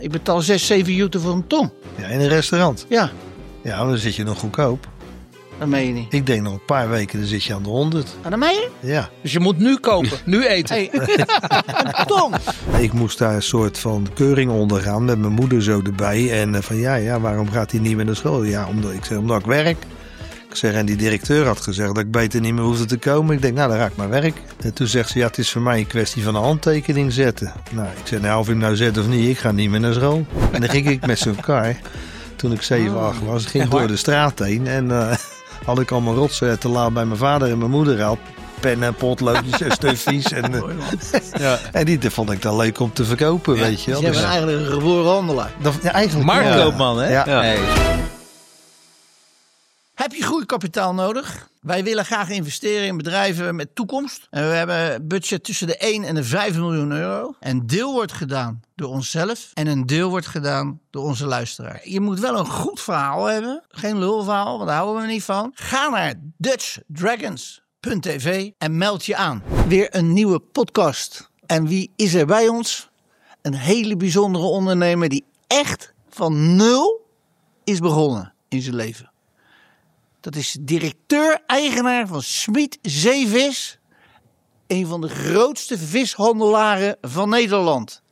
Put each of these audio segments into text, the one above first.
Ik betaal 6, 7 jute voor een ton. Ja, in een restaurant. Ja, Ja, maar dan zit je nog goedkoop. dat meen je niet. Ik denk nog een paar weken, dan zit je aan de 100. Ah, dat meen je? Ja. Dus je moet nu kopen, nu eten. Hey, een ton. Ik moest daar een soort van keuring ondergaan met mijn moeder zo erbij. En van ja, waarom gaat hij niet meer naar school? Ja, omdat ik werk. Ik zeg, en die directeur had gezegd dat ik beter niet meer hoefde te komen. Ik denk, nou, dan raak ik maar werk. En toen zegt ze, ja, het is voor mij een kwestie van een handtekening zetten. Nou, ik zeg, nou, of ik nou zet of niet, ik ga niet meer naar school. En dan ging ik met zo'n kar, toen ik 7, 8 was, ging door de straat heen. En had ik allemaal rotsen te laat bij mijn vader en mijn moeder al. Pennen, potloodjes en stuffies. En, en die vond ik dan leuk om te verkopen, weet je wel. Dus jij bent eigenlijk een geboren handelaar. Eigenlijk, Marktkoopman, hè? Ja. Hey. Heb je groeikapitaal nodig? Wij willen graag investeren in bedrijven met toekomst. En we hebben een budget tussen de 1 en de 5 miljoen euro. Een deel wordt gedaan door onszelf en een deel wordt gedaan door onze luisteraar. Je moet wel een goed verhaal hebben. Geen lulverhaal, want daar houden we niet van. Ga naar dutchdragons.tv en meld je aan. Weer een nieuwe podcast. En wie is er bij ons? Een hele bijzondere ondernemer die echt van 0 is begonnen in zijn leven. Dat is directeur-eigenaar van Smit Zeevis. Een van de grootste vishandelaren van Nederland.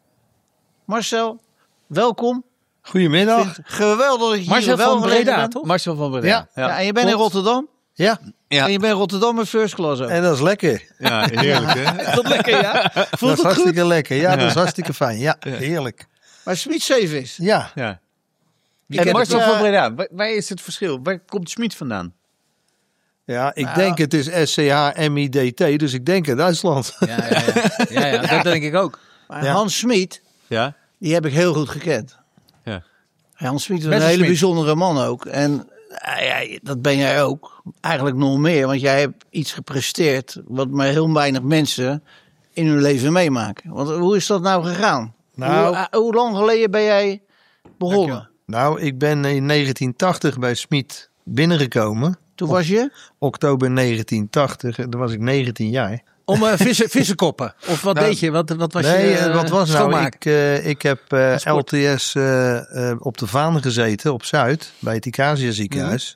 Marcel, welkom. Goedemiddag. Geweldig dat je Marcel hier van Breda, bent. toch? Marcel van Breda. Ja. Ja, en je bent in Rotterdam. Ja, Ja. En je bent in Rotterdam met first class ook. en dat is lekker. Ja, heerlijk, hè? Is dat lekker, ja? Dat Voelt is het goed? hartstikke lekker. Ja, dat is hartstikke fijn. Ja, heerlijk. Maar Smit Zeevis. Ja, Ja. Je En kent Marcel het, van Breda, waar is het verschil? Waar komt Smit vandaan? ja ik denk het is SCH-MIDT, dus ik denk in Duitsland. Ja, dat denk ik ook. Maar Ja. Hans Smit, Ja? die heb ik heel goed gekend. Ja. Hans Smit is een Beste hele Smit. bijzondere man ook. En ja, dat ben jij ook. Eigenlijk nog meer, want jij hebt iets gepresteerd wat maar heel weinig mensen in hun leven meemaken. Want hoe is dat nou gegaan? Nou- hoe lang geleden ben jij begonnen? Nou, ik ben in 1980 bij Smit binnengekomen. Toen was je? Oktober 1980, toen was ik 19 jaar. Om vissenkoppen. Of wat Nou, deed je? Wat was Nee, je wat was nou? schoonmaak? Ik heb LTS op de Vaan gezeten op Zuid, bij het Icacia ziekenhuis.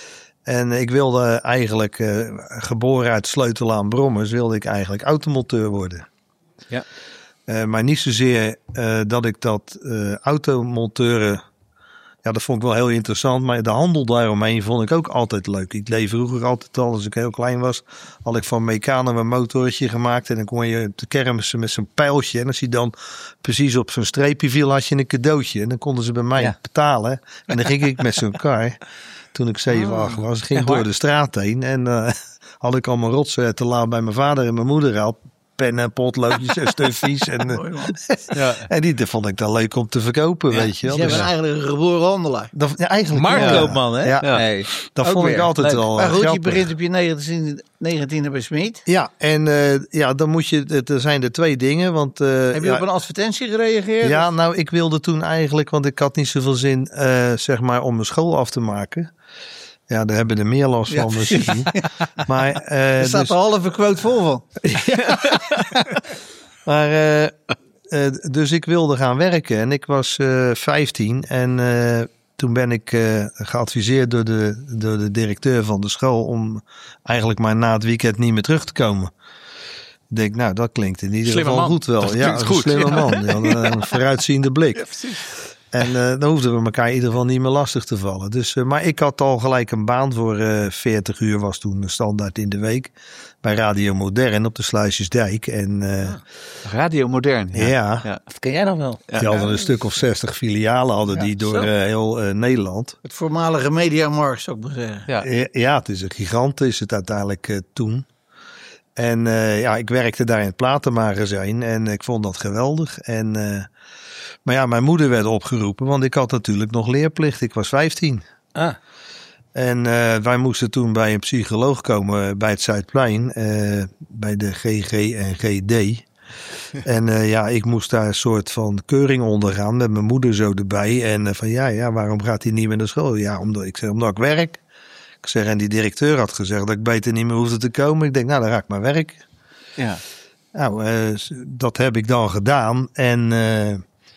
En ik wilde eigenlijk, geboren uit Sleutelaan Brommers, wilde ik eigenlijk automonteur worden. Ja. Maar niet zozeer dat ik dat automonteuren, ja, dat vond ik wel heel interessant. Maar de handel daaromheen vond ik ook altijd leuk. Ik deed vroeger altijd al, als ik heel klein was, had ik van Meccano een motortje gemaakt. En dan kon je op de kermissen met zo'n pijltje. En als hij dan precies op zo'n streepje viel, had je een cadeautje. En dan konden ze bij mij betalen. En dan ging ik met zo'n kar, toen ik 7, 8 was, ging door de straat heen. En had ik allemaal rotsen te laat bij mijn vader en mijn moeder al. Pennen, potloodjes en stuffies. En, en die vond ik dan leuk om te verkopen, weet je wel. Dus jij bent eigenlijk een geboren handelaar. Eigenlijk Marktkoopman, hè? Ja. Hey. Dat Ook vond ik weer. altijd Leuk. wel Maar goed, je grappig. begint op je 19e bij Smit. Ja, en dan moet je, er zijn er 2 dingen. Want, Heb je op een advertentie gereageerd? ja, nou, ik wilde toen eigenlijk, want ik had niet zoveel zin, zeg maar, om mijn school af te maken. Ja, daar hebben er meer last van misschien. Maar, Er staat dus, er halve quote vol van. maar dus ik wilde gaan werken en ik was 15 en toen ben ik geadviseerd door de directeur van de school om eigenlijk maar na het weekend niet meer terug te komen. Ik denk, nou, dat klinkt in ieder Slimme geval man. goed wel. Dat Ja, klinkt een goed. slimme man. Ja, een vooruitziende blik. En dan hoefden we elkaar in ieder geval niet meer lastig te vallen. Dus, maar ik had al gelijk een baan voor 40 uur, was toen standaard in de week. Bij Radio Modern op de Sluisjesdijk. En Radio Modern. ja, Dat ken jij nog wel. die hadden een stuk of 60 filialen hadden die door heel Nederland. Het voormalige Mediamarkt, zou ik maar zeggen. Ja. Ja, het is een gigant, is het uiteindelijk toen. En ja, ik werkte daar in het platenmagazijn en ik vond dat geweldig. En, maar ja, mijn moeder werd opgeroepen, want ik had natuurlijk nog leerplicht. Ik was 15. Ah. En wij moesten toen bij een psycholoog komen bij het Zuidplein, bij de GG en GD. En ja, ik moest daar een soort van keuring ondergaan met mijn moeder zo erbij. En van ja, waarom gaat hij niet meer naar school? Ja, omdat ik werk. Ik zeg, en die directeur had gezegd dat ik beter niet meer hoefde te komen. Ik denk, nou, dan raak ik maar werk. Ja. Nou, dat heb ik dan gedaan. En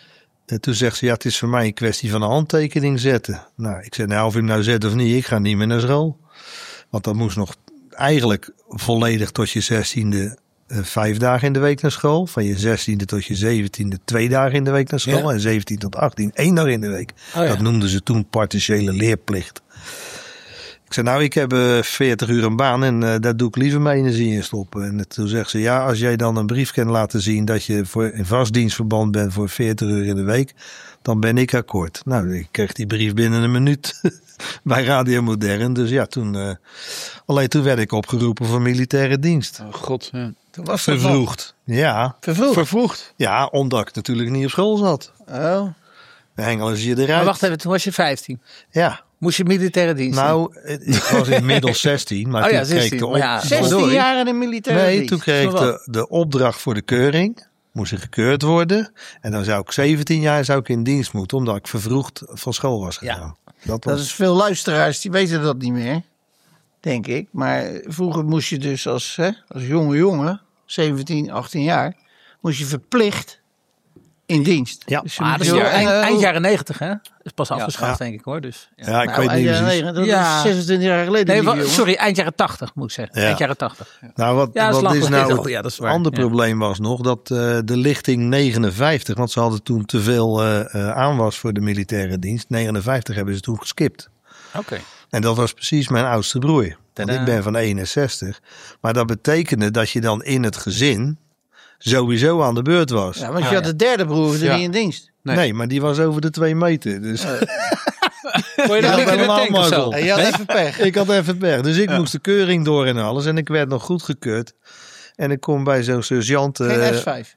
En toen zegt ze, het is voor mij een kwestie van een handtekening zetten. Nou, ik zei, of je hem nou zet of niet, ik ga niet meer naar school. Want dat moest nog eigenlijk volledig tot je 16e 5 dagen in de week naar school. Van je 16e tot je 17e 2 dagen in de week naar school. Ja. En 17 tot 18 1 dag in de week. Dat noemden ze toen partiële leerplicht. Ik zei, ik heb 40 uur een baan en daar doe ik liever mijn energie in stoppen. En toen zegt ze, als jij dan een brief kan laten zien dat je in vast dienstverband bent voor 40 uur in de week, dan ben ik akkoord. Nou, ik kreeg die brief binnen een minuut bij Radio Modern. Dus toen werd ik opgeroepen voor militaire dienst. Oh god, ja. Toen was vervroegd. Ja. Vervroegd? Ja, omdat ik natuurlijk niet op school zat. Oh. We hengelen ze je eruit. Maar wacht even, toen was je 15. Ja. Moest je militaire dienst doen? Nou, ik was inmiddels 16. Maar toen kreeg ik de 16 jaar in de militaire dienst? Nee, toen kreeg ik de opdracht voor de keuring. Moest ik gekeurd worden. En dan zou ik 17 jaar in dienst moeten. Omdat ik vervroegd van school was gegaan. Ja. Dat is veel luisteraars die weten dat niet meer. Denk ik. Maar vroeger moest je dus als jonge jongen, 17, 18 jaar, moest je verplicht in dienst. Ja, dus dat is eind jaren 90, hè? Is pas afgeschaft, denk ik hoor. Dus, ik weet niet precies. Dat is 26 jaar geleden. Nee, sorry, eind jaren 80 moet ik zeggen. Ja. Eind jaren 80. Ja. Nou, wat is nou het ander probleem was nog, dat de lichting 59, want ze hadden toen te veel aanwas voor de militaire dienst. 59 hebben ze toen geskipt. Oké. En dat was precies mijn oudste broer. Want ik ben van 61. Maar dat betekende dat je dan in het gezin sowieso aan de beurt was. Ja, want je had de derde broer niet in dienst. Nee, maar die was over de 2 meter. Dus Word je dan niet in de tank of zo? Je had even pech. Ik had even pech. Dus ik moest de keuring door en alles. En ik werd nog goedgekeurd. En ik kom bij zo'n sergeant. Geen S5.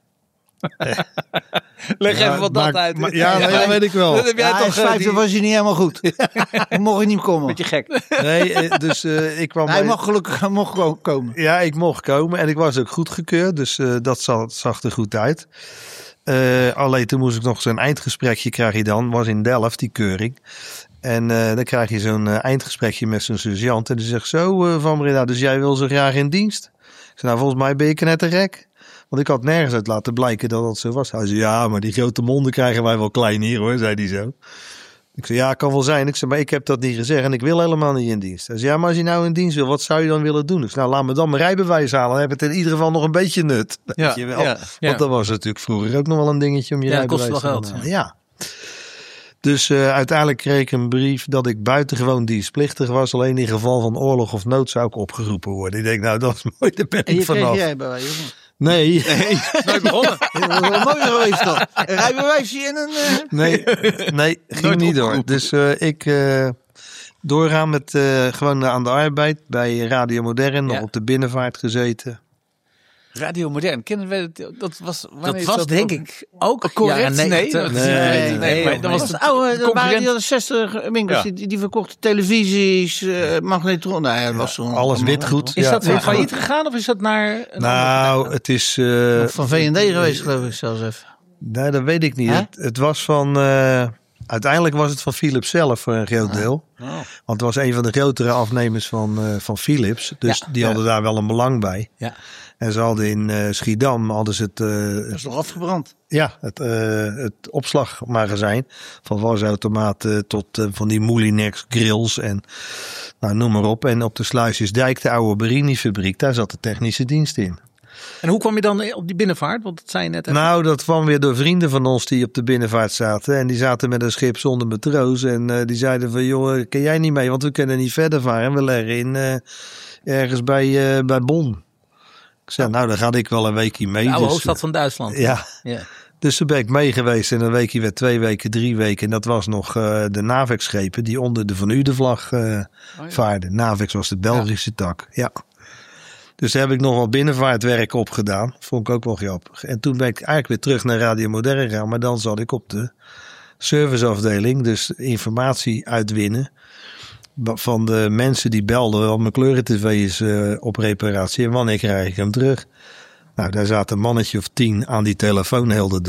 Leg even wat dat uit. Dat weet ik wel. Dat heb jij toch S5 was je niet helemaal goed. Dan mocht je niet komen. Beetje gek. Nee, dus ik kwam hij mag gelukkig mocht komen. Ja, ik mocht komen. En ik was ook goedgekeurd. Dus dat zag er goed uit. Alleen toen moest ik nog zo'n eindgesprekje krijg je dan. Was in Delft, die keuring. En dan krijg je zo'n eindgesprekje met zo'n sergeant. En die zegt zo, Van Breda, dus jij wil zo graag in dienst? Ik zei, volgens mij ben je net een rek. Want ik had nergens uit laten blijken dat dat zo was. Hij zei, maar die grote monden krijgen wij wel klein hier hoor, zei hij zo. Ik zei, kan wel zijn. Ik zei, maar ik heb dat niet gezegd en ik wil helemaal niet in dienst. Hij zei, maar als je nou in dienst wil, wat zou je dan willen doen? Ik zei, laat me dan mijn rijbewijs halen. Dan heb het in ieder geval nog een beetje nut. Weet je wel. Ja. Want dat was natuurlijk vroeger ook nog wel een dingetje om je rijbewijs te halen. Ja. Dus uiteindelijk kreeg ik een brief dat ik buitengewoon dienstplichtig was. Alleen in geval van oorlog of nood zou ik opgeroepen worden. Ik denk, dat is mooi, daar ben ik vanaf. En je kreeg rijbewijs, jongen? Nee. Nooit begonnen. Dat was wel mooi geweest dan. Een rijbewijsje en een... Nee, ging niet door. Dus ik doorgaan met gewoon aan de arbeid bij Radio Modern. Nog op de binnenvaart gezeten. Radio Modern, kennen we dat was denk ik ook correct. Nee, dat was het oude. Dat waren die 60 winkels die verkochten televisies, magnetron. Nee, dat was zo. Alles witgoed. Is dat weer failliet gegaan of is dat naar? Het is van V&D geweest, geloof ik zelfs even. Nee, dat weet ik niet. Het was van. Uiteindelijk was het van Philips zelf voor een groot deel. Oh. Want het was een van de grotere afnemers van Philips. Dus die hadden daar wel een belang bij. Ja. En ze hadden in Schiedam hadden ze het. Dat is nog afgebrand. Ja, het opslagmagazijn. Van wasautomaten tot van die Moulinex grills en noem maar op. En op de Sluisjesdijk, de oude Berini-fabriek, daar zat de technische dienst in. En hoe kwam je dan op die binnenvaart? Want dat zei je net even. Dat kwam weer door vrienden van ons die op de binnenvaart zaten. En die zaten met een schip zonder matroos. En die zeiden van, joh, kan jij niet mee? Want we kunnen niet verder varen. We leggen in ergens bij Bonn. Ik zei, dan ga ik wel een weekje mee. De oude hoofdstad van Duitsland. Ja. Dus toen ben ik mee geweest. En een weekje werd 2 weken, 3 weken. En dat was nog de Navex-schepen die onder de Van Uden-vlag vaarden. Navex was de Belgische tak. Ja. Dus daar heb ik nog wel binnenvaartwerk op gedaan. Vond ik ook wel grappig. En toen ben ik eigenlijk weer terug naar Radio Modern gegaan. Maar dan zat ik op de serviceafdeling. Dus informatie uitwinnen van de mensen die belden. Want mijn kleurentv is op reparatie. En wanneer krijg ik hem terug? Daar zaten een mannetje of 10 aan die telefoon heel de dag.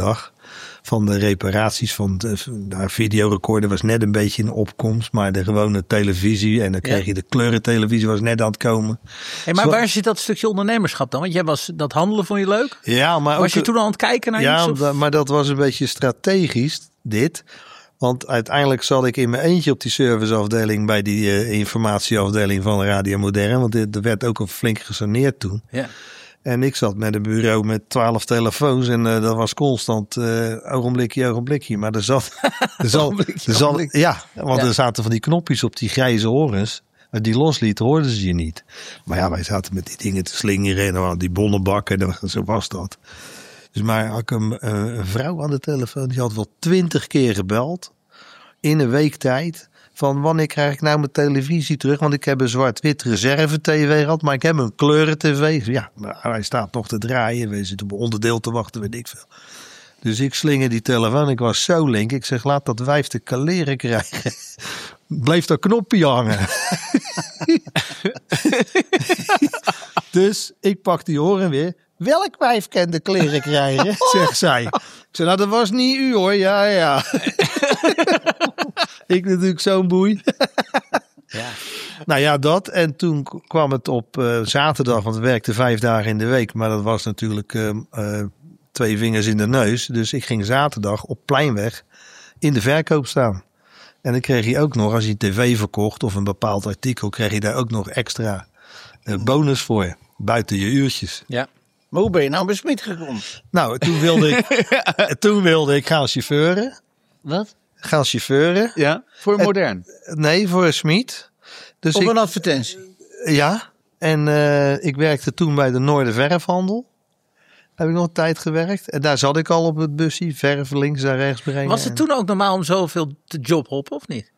van de reparaties van de videorecorder was net een beetje in opkomst. Maar de gewone televisie en dan kreeg je de kleurentelevisie was net aan het komen. Hey, maar waar zit dat stukje ondernemerschap dan? Want jij was dat handelen vond je leuk? Ja, maar was je toen al aan het kijken naar iets? Ja, maar dat was een beetje strategisch dit. Want uiteindelijk zat ik in mijn eentje op die serviceafdeling bij die informatieafdeling van Radio Modern. Want er werd ook al flink gesaneerd toen. Ja. En ik zat met een bureau met 12 telefoons en dat was constant ogenblikje. Maar er zat, ja, want er zaten van die knopjes op die grijze horens. Als die losliet, hoorden ze je niet. Maar ja, wij zaten met die dingen te slingeren en die bonnenbakken en zo was dat. Dus maar had ik een vrouw aan de telefoon, die had wel 20 keer gebeld in een week tijd. Van wanneer krijg ik nou mijn televisie terug? Want ik heb een zwart-wit reserve-tv gehad, maar ik heb een kleuren-tv. Ja, maar hij staat nog te draaien. We zitten op onderdeel te wachten, weet ik veel. Dus ik slinger die telefoon. Ik was zo link. Ik zeg, laat dat wijf de kaleren krijgen. Bleef dat knopje hangen. Dus ik pak die horen weer. Welk wijf kan de kleren krijgen? Zegt zij. Ik zei, nou dat was niet u hoor. Ja. Ik natuurlijk zo'n boei. Ja. Nou ja, dat. En toen kwam het op zaterdag, want we werkten 5 dagen in de week. Maar dat was natuurlijk 2 vingers in de neus. Dus ik ging zaterdag op Pleinweg in de verkoop staan. En dan kreeg je ook nog, als je tv verkocht of een bepaald artikel, kreeg je daar ook nog extra bonus voor. Buiten je uurtjes. Ja. Maar hoe ben je nou bij Smit gekomen? Nou, toen wilde ik gaan chauffeuren. Wat? Gaan chauffeuren. Ja, voor Modern. Nee, voor Smit. Dus Op een advertentie? Ja, en ik werkte toen bij de Noorderverfhandel. Heb ik nog een tijd gewerkt. En daar zat ik al op het busje, verf links en rechts brengen. Was het toen ook normaal om zoveel te jobhoppen of niet?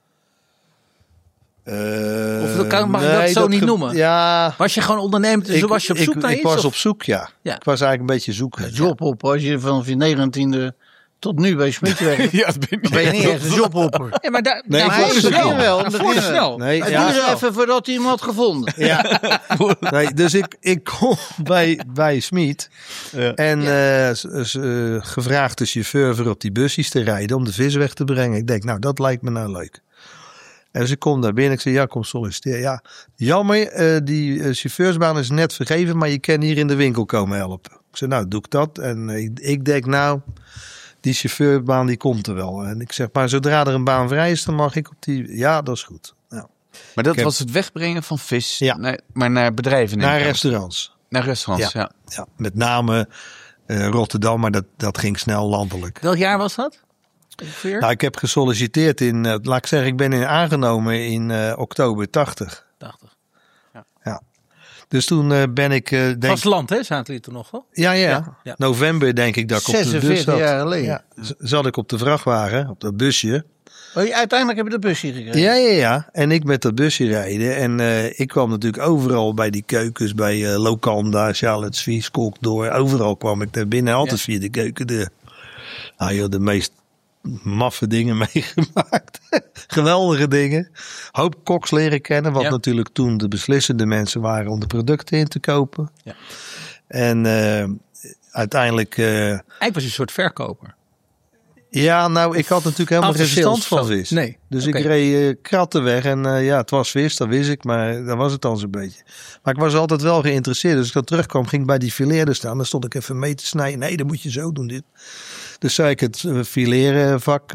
Of mag je dat zo niet noemen? Ja. Was je gewoon ondernemer, dus was je op zoek naar iets? Ik was of? op zoek, ja. Ik was eigenlijk een beetje zoeken. Job als je vanaf je 19e tot nu bij Smit werkt. Ja, dat ben je niet echt een jobhopper. Ja, maar daar Nee, maar ik was hij wel. snel. Nee, Het ja. duurde even voordat hij hem had gevonden. Ja. Nee, dus ik kom bij Smit. Ja. En gevraagd de chauffeur voor op die busjes te rijden om de vis weg te brengen. Ik denk, nou, dat lijkt me nou leuk. En ze komt daar binnen. Ik zeg, ja, kom solliciteren. Ja, jammer, die chauffeursbaan is net vergeven, maar je kan hier in de winkel komen helpen. Ik zeg, nou, doe ik dat. En ik denk, nou, die chauffeurbaan die komt er wel. En ik zeg, maar zodra er een baan vrij is, dan mag ik op die... Ja, dat is goed. Nou, maar dat was het wegbrengen van vis, ja. maar naar bedrijven? Naar restaurants. Naar restaurants, ja. Met name Rotterdam, maar dat ging snel landelijk. Welk jaar was dat? Nou, ik heb gesolliciteerd in, laat ik zeggen, ik ben aangenomen in oktober 80. Ja. Dus toen ben ik... Vasteland, hè? Zaten jullie toen nog wel? Ja. November denk ik dat ik op de bus zat. 46 jaar geleden. Ja, zat ik op de vrachtwagen, op dat busje. Uiteindelijk heb je dat busje gekregen? Ja. En ik met dat busje rijden. En ik kwam natuurlijk overal bij die keukens, bij Locanda, Charlotte Swiss, Kokdoor. Overal kwam ik daar binnen, altijd via de keukendeur. Nou joh, de meest maffe dingen meegemaakt. Geweldige dingen. Hoop koks leren kennen, wat natuurlijk toen de beslissende mensen waren om de producten in te kopen. Ja. En uiteindelijk... Eigenlijk was je een soort verkoper. Ja, nou, ik had natuurlijk helemaal geen verstand van vis. Nee. Dus ik reed kratten weg en het was vis, dat wist ik, maar dat was het dan zo'n beetje. Maar ik was altijd wel geïnteresseerd. Dus als ik dan terugkwam, ging ik bij die fileerder staan. Dan stond ik even mee te snijden. Nee, dan moet je zo doen dit. Dus zei ik het filerenvak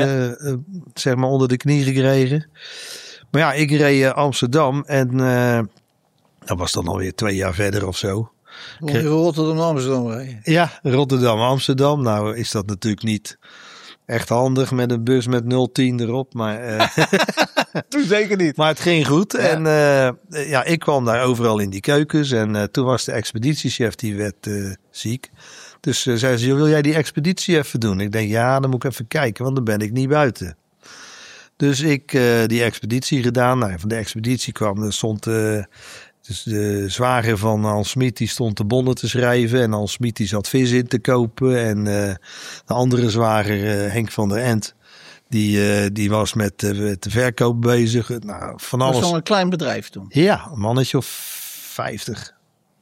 zeg maar onder de knie gekregen. Maar ja, ik reed Amsterdam en dat was dan alweer 2 jaar verder of zo. Rotterdam, Amsterdam rijden. Ja, Rotterdam, Amsterdam. Nou is dat natuurlijk niet echt handig met een bus met 010 erop. Maar toen zeker niet. Maar het ging goed. Ja. En ik kwam daar overal in die keukens. En toen was de expeditiechef, die werd ziek. Dus zei ze, wil jij die expeditie even doen? Ik denk, ja, dan moet ik even kijken, want dan ben ik niet buiten. Dus ik die expeditie gedaan. Nou, van de expeditie kwam, er stond... Dus de zwager van Hans Smit die stond de bonnen te schrijven. En Hans Smit die zat vis in te kopen. En de andere zwager, Henk van der End, die was met de verkoop bezig. Nou, van alles. Dat was al een klein bedrijf toen? Ja, een mannetje of 50.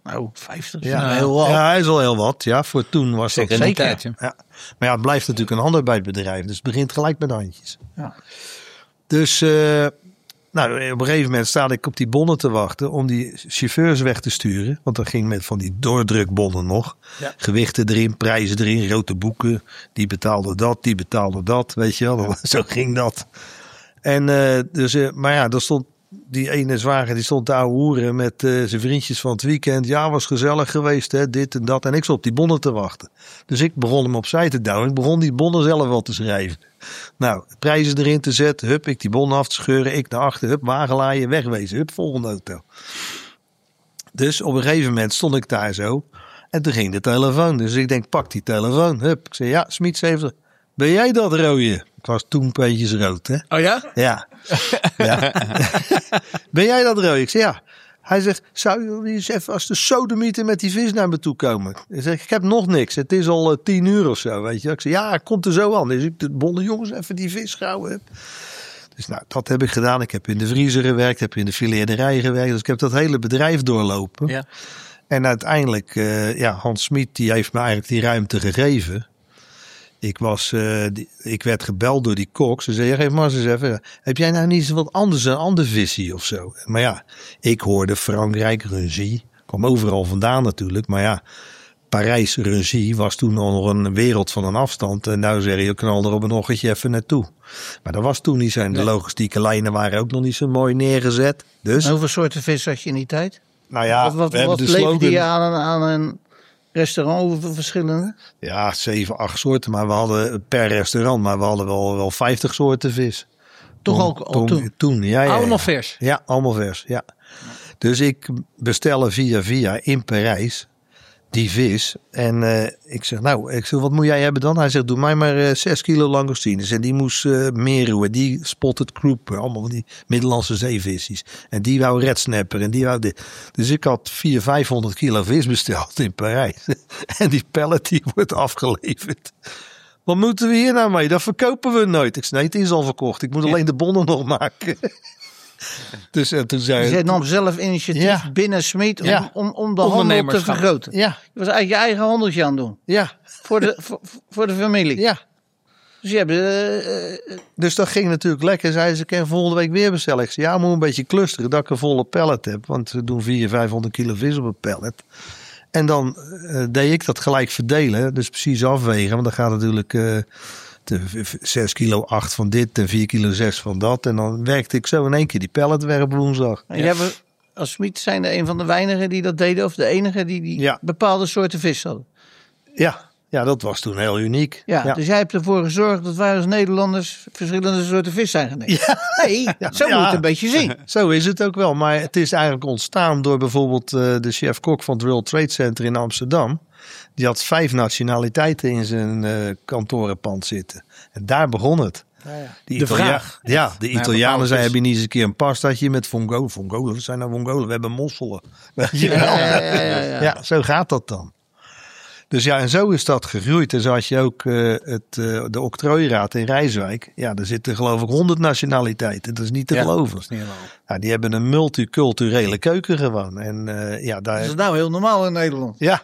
Nou, 50 is Ja. heel wat. Ja, hij is al heel wat. Ja, voor toen was Zeker dat in die zeker. tijd. Ja. Ja. Maar ja, het blijft natuurlijk een handarbeidsbedrijf. Dus het begint gelijk met handjes. Ja. Dus op een gegeven moment sta ik op die bonnen te wachten om die chauffeurs weg te sturen. Want dat ging met van die doordrukbonnen nog. Ja. Gewichten erin, prijzen erin, grote boeken. Die betaalde dat, die betaalde dat. Weet je wel, zo ging dat. En maar ja, daar stond die ene zwager, die stond te ouwe hoeren met zijn vriendjes van het weekend. Ja, was gezellig geweest, hè, dit en dat. En ik stond op die bonnen te wachten. Dus ik begon hem opzij te douwen. Ik begon die bonnen zelf wel te schrijven. Nou, prijzen erin te zetten. Hup, ik die bonnen af te scheuren. Ik naar achter. Hup, wagen laaien, wegwezen. Hup, volgende auto. Dus op een gegeven moment stond ik daar zo. En toen ging de telefoon. Dus ik denk, pak die telefoon. Hup, ik zei, ja, Smit 70. Ben jij dat rode? Ik was toen een beetje rood, hè? Oh ja? Ja. Ja. Ben jij dat rode? Ik zei, ja. Hij zegt, zou je eens even als de sodemieter met die vis naar me toe komen? Ik zeg, ik heb nog niks. Het is al 10 uur of zo, weet je. Ik zei, ja, komt er zo aan. Dus ik de bolle jongens even die vis gehouden heb. Dus nou, dat heb ik gedaan. Ik heb in de vriezer gewerkt, heb in de fileerderij gewerkt. Dus ik heb dat hele bedrijf doorlopen. Ja. En uiteindelijk, Hans Smit, die heeft me eigenlijk die ruimte gegeven. Ik werd gebeld door die kok. Ze zei, ja, geef maar eens even. Heb jij nou niet eens wat anders, een ander visie of zo? Maar ja, ik hoorde Frankrijk, Runzie. Kwam overal vandaan natuurlijk. Maar ja, Parijs, Runzie was toen nog een wereld van een afstand. En nou zeg je, knal er op een ochtendje even naartoe. Maar dat was toen niet zo. En de logistieke lijnen waren ook nog niet zo mooi neergezet. Dus, En hoeveel soorten vis had je in die tijd? nou ja, Wat we hebben de leverde slogan. je aan een restaurant? Hoeveel verschillende? Ja, 7, 8 soorten. Maar we hadden per restaurant, maar we hadden wel 50 soorten vis. Toch ook al toen? Toen, ja. Allemaal vers. Ja, allemaal vers, ja. Dus ik bestelde via in Parijs die vis. En ik zeg, wat moet jij hebben dan? Hij zegt, doe mij maar 6 kilo langoustines. En die moest meerroe, die spotted grouper. Allemaal van die Middellandse zeevissies. En die wou redsnapper en die wou dit. Dus ik had 400-500 kilo vis besteld in Parijs. En die pallet die wordt afgeleverd. Wat moeten we hier nou mee? Dat verkopen we nooit. Ik zei, nee, het is al verkocht. Ik moet alleen de bonnen nog maken. Dus toen zei Je nam zelf initiatief Ja. binnen Smit Ja. om de handel te Ondernemerschap. vergroten. Ja, Je was eigenlijk je eigen handeltje aan het doen. ja, Voor de familie. ja. Dus je hebt... Dus dat ging natuurlijk lekker. Zei ze, kan volgende week weer bestellen. Ik zei, ja, moet een beetje clusteren dat ik een volle pallet heb. Want we doen 400-500 kilo vis op een pallet. En dan deed ik dat gelijk verdelen. Dus precies afwegen. Want dan gaat natuurlijk 6 kilo 8 van dit en 4 kilo 6 van dat. En dan werkte ik zo in één keer die pallet weg op woensdag. En jij was, als Smit zijn er een van de weinigen die dat deden. Of de enige die Ja. bepaalde soorten vis hadden. Ja, dat was toen heel uniek. Ja, dus jij hebt ervoor gezorgd dat wij als Nederlanders verschillende soorten vis zijn genomen. Nee, zo moet je het een beetje zien. Zo is het ook wel. Maar het is eigenlijk ontstaan door bijvoorbeeld de chef-kok van het World Trade Center in Amsterdam. Die had 5 nationaliteiten in zijn kantorenpand zitten. En daar begon het. De vraag. Ja, de Naar Italianen bepaalde zeiden, vis. heb je niet eens een keer een pastaatje met Vongolen? Vongolen, wat zijn nou Vongolen? We hebben mosselen. Weet je wel? Ja, zo gaat dat dan. Dus ja, en zo is dat gegroeid. En zo had je ook de octrooiraad in Rijswijk. Ja, daar zitten geloof ik 100 nationaliteiten. Dat is niet te geloven. Dat is niet helemaal. Ja, die hebben een multiculturele keuken gewoon. En Dat daar... is nou heel normaal in Nederland. Ja.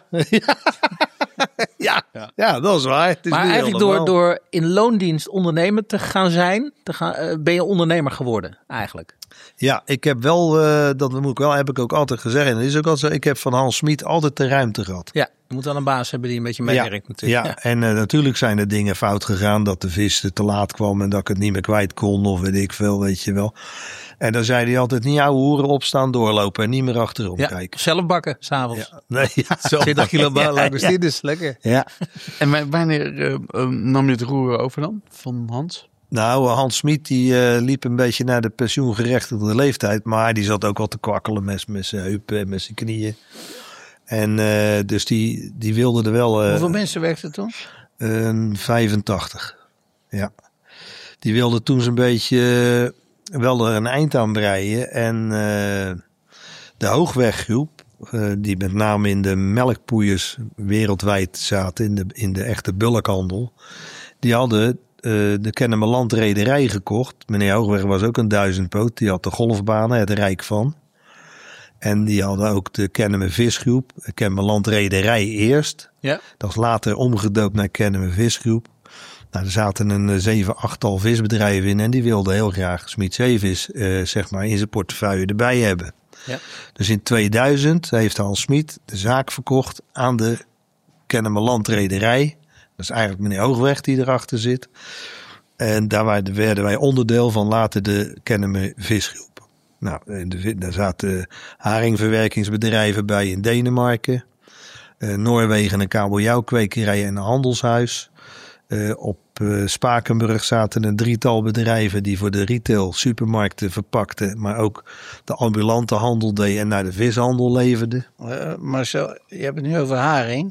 Ja, dat is waar. Het is Maar niet eigenlijk helemaal. door in loondienst ondernemer te gaan zijn, ben je ondernemer geworden eigenlijk. Ja, ik heb wel, heb ik ook altijd gezegd. En dat is ook altijd zo. Ik heb van Hans Smit altijd de ruimte gehad. Ja, je moet wel een baas hebben die een beetje meewerkt natuurlijk. Ja, en natuurlijk zijn er dingen fout gegaan. Dat de vis te laat kwam en dat ik het niet meer kwijt kon. Of weet ik veel, weet je wel. En dan zei hij altijd, niet ouwe hoeren opstaan, doorlopen en niet meer achterom Ja, kijken. zelf bakken, s'avonds. Ja. Nee, ja. 20 kilo langoustines, lekker. Ja. En wanneer nam je het roer over dan? Van Hans? Nou, Hans Smit die liep een beetje naar de pensioengerechtigde leeftijd. Maar die zat ook al te kwakkelen met zijn heupen en met zijn knieën. En dus die wilde er wel... Hoeveel mensen werkten toen? 85. Ja. Die wilde toen zo'n beetje wel er een eind aan breien. En de Hoogweggroep, die met name in de melkpoeiers wereldwijd zaten, in de echte bulkhandel, die hadden de Kennemerland rederij gekocht. Meneer Hoogweg was ook een duizendpoot. Die had de golfbanen, het rijk van. En die hadden ook de Kennemer Visgroep, Kennemer Landrederij eerst. Ja. Dat is later omgedoopt naar Kennemer Visgroep. Nou, er zaten een 7-8-tal visbedrijven in en die wilden heel graag Smit Zeevis zeg maar in zijn portefeuille erbij hebben. Ja. Dus in 2000 heeft Hans Smit de zaak verkocht aan de Kennemer Landrederij. Dat is eigenlijk meneer Hoogweg die erachter zit. En daar werden wij onderdeel van later de Kennemer Visgroep. Nou, daar zaten haringverwerkingsbedrijven bij in Denemarken. Noorwegen een kabeljauwkwekerij en een handelshuis. Op Spakenburg zaten een 3-tal bedrijven die voor de retail supermarkten verpakten. Maar ook de ambulante handel deed en naar de vishandel leverden. Marcel, je hebt het nu over haring.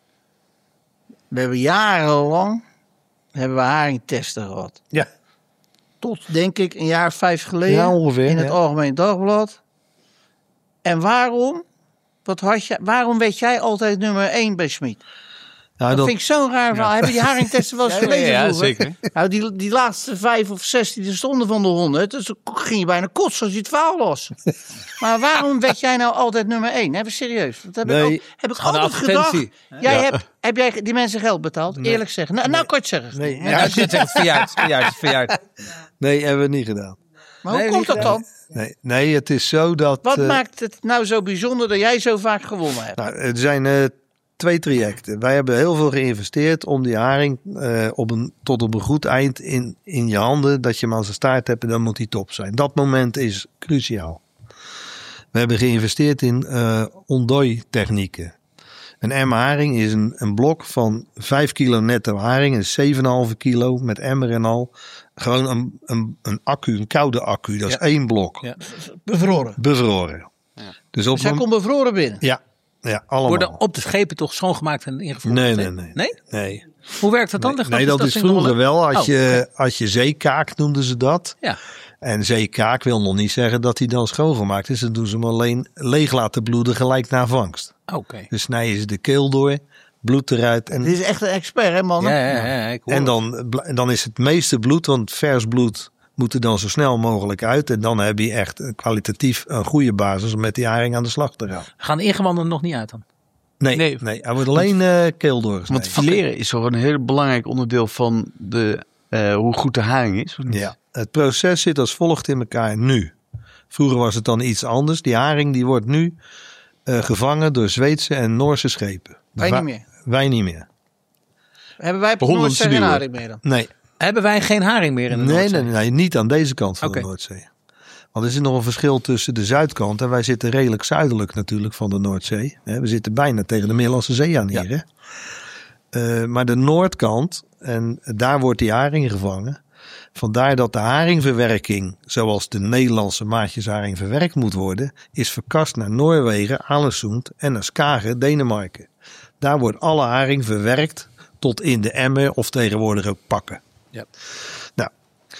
We hebben jarenlang haringtesten gehad. Ja. Tot, denk ik, een jaar 5 geleden. Ja, ongeveer, in het ja. Algemeen Dagblad. En waarom werd jij altijd nummer 1 bij Smit? Nou, Dat vind ik zo'n raar verhaal. Hebben die haringtesten wel eens gelezen ja, vroeger? zeker. Nou, die laatste 5 of 6 die er stonden van de 100. Dus dan ging je bijna kotsen als je het verhaal las. Maar waarom werd jij nou altijd nummer 1? Even serieus. Dat heb ik Gewoon een altijd gedacht. advertentie. Heb jij die mensen geld betaald? Eerlijk zeggen. Nou kan je het zeggen. Nee, Ja, als je het zegt, verjaard. nee, hebben we niet gedaan. Maar hoe Nee, komt niet dat dan? Nee, het is zo dat... Wat maakt het nou zo bijzonder dat jij zo vaak gewonnen hebt? Nou, er zijn 2 trajecten. Wij hebben heel veel geïnvesteerd om die haring tot op een goed eind in je handen, dat je hem aan zijn staart hebt en dan moet hij top zijn. Dat moment is cruciaal. We hebben geïnvesteerd in ontdooitechnieken. Een emmer haring is een blok van 5 kilo netto haring, is 7,5 kilo met emmer en al. Gewoon een accu, een koude accu, dat is 1 blok. Ja. Bevroren. Bevroren. Ja. Dus op Dus hij komt bevroren binnen. Ja, allemaal. Worden op de schepen toch schoongemaakt en ingevoerd? Nee. Hoe werkt dat dan? Nee, dat is vroeger wel. Als je zeekaak noemden ze dat. Ja. En zeekaak wil nog niet zeggen dat hij dan schoongemaakt is. Dan doen ze hem alleen leeg laten bloeden gelijk na vangst. Oké. Dus snijden ze de keel door, bloed eruit. En, Dit is echt een expert, hè, man? Ja, ik hoor en het. dan is het meeste bloed, want vers bloed moet er dan zo snel mogelijk uit. En dan heb je echt kwalitatief een goede basis om met die haring aan de slag te gaan. Gaan de ingewanden nog niet uit dan? Nee, hij wordt alleen keel doorgesneden. Want fileren is toch een heel belangrijk onderdeel van hoe goed de haring is? Of niet? Ja, het proces zit als volgt in elkaar nu. Vroeger was het dan iets anders. Die haring die wordt nu gevangen door Zweedse en Noorse schepen. Wij niet meer. Wij niet meer. Hebben wij op de Honderdste Noordzee geen nieuwe. haring meer dan? Nee. Hebben wij geen haring meer in de Noordzee? Nee, niet aan deze kant van Oké. de Noordzee. Want er zit nog een verschil tussen de zuidkant en wij zitten redelijk zuidelijk natuurlijk van de Noordzee. We zitten bijna tegen de Middellandse Zee aan hier. Hè? Maar de noordkant, en daar wordt die haring gevangen. Vandaar dat de haringverwerking, zoals de Nederlandse maatjesharing verwerkt moet worden, is verkast naar Noorwegen, Alesund en naar Skagen, Denemarken. Daar wordt alle haring verwerkt tot in de emmer of tegenwoordig ook pakken. Ja. Nou,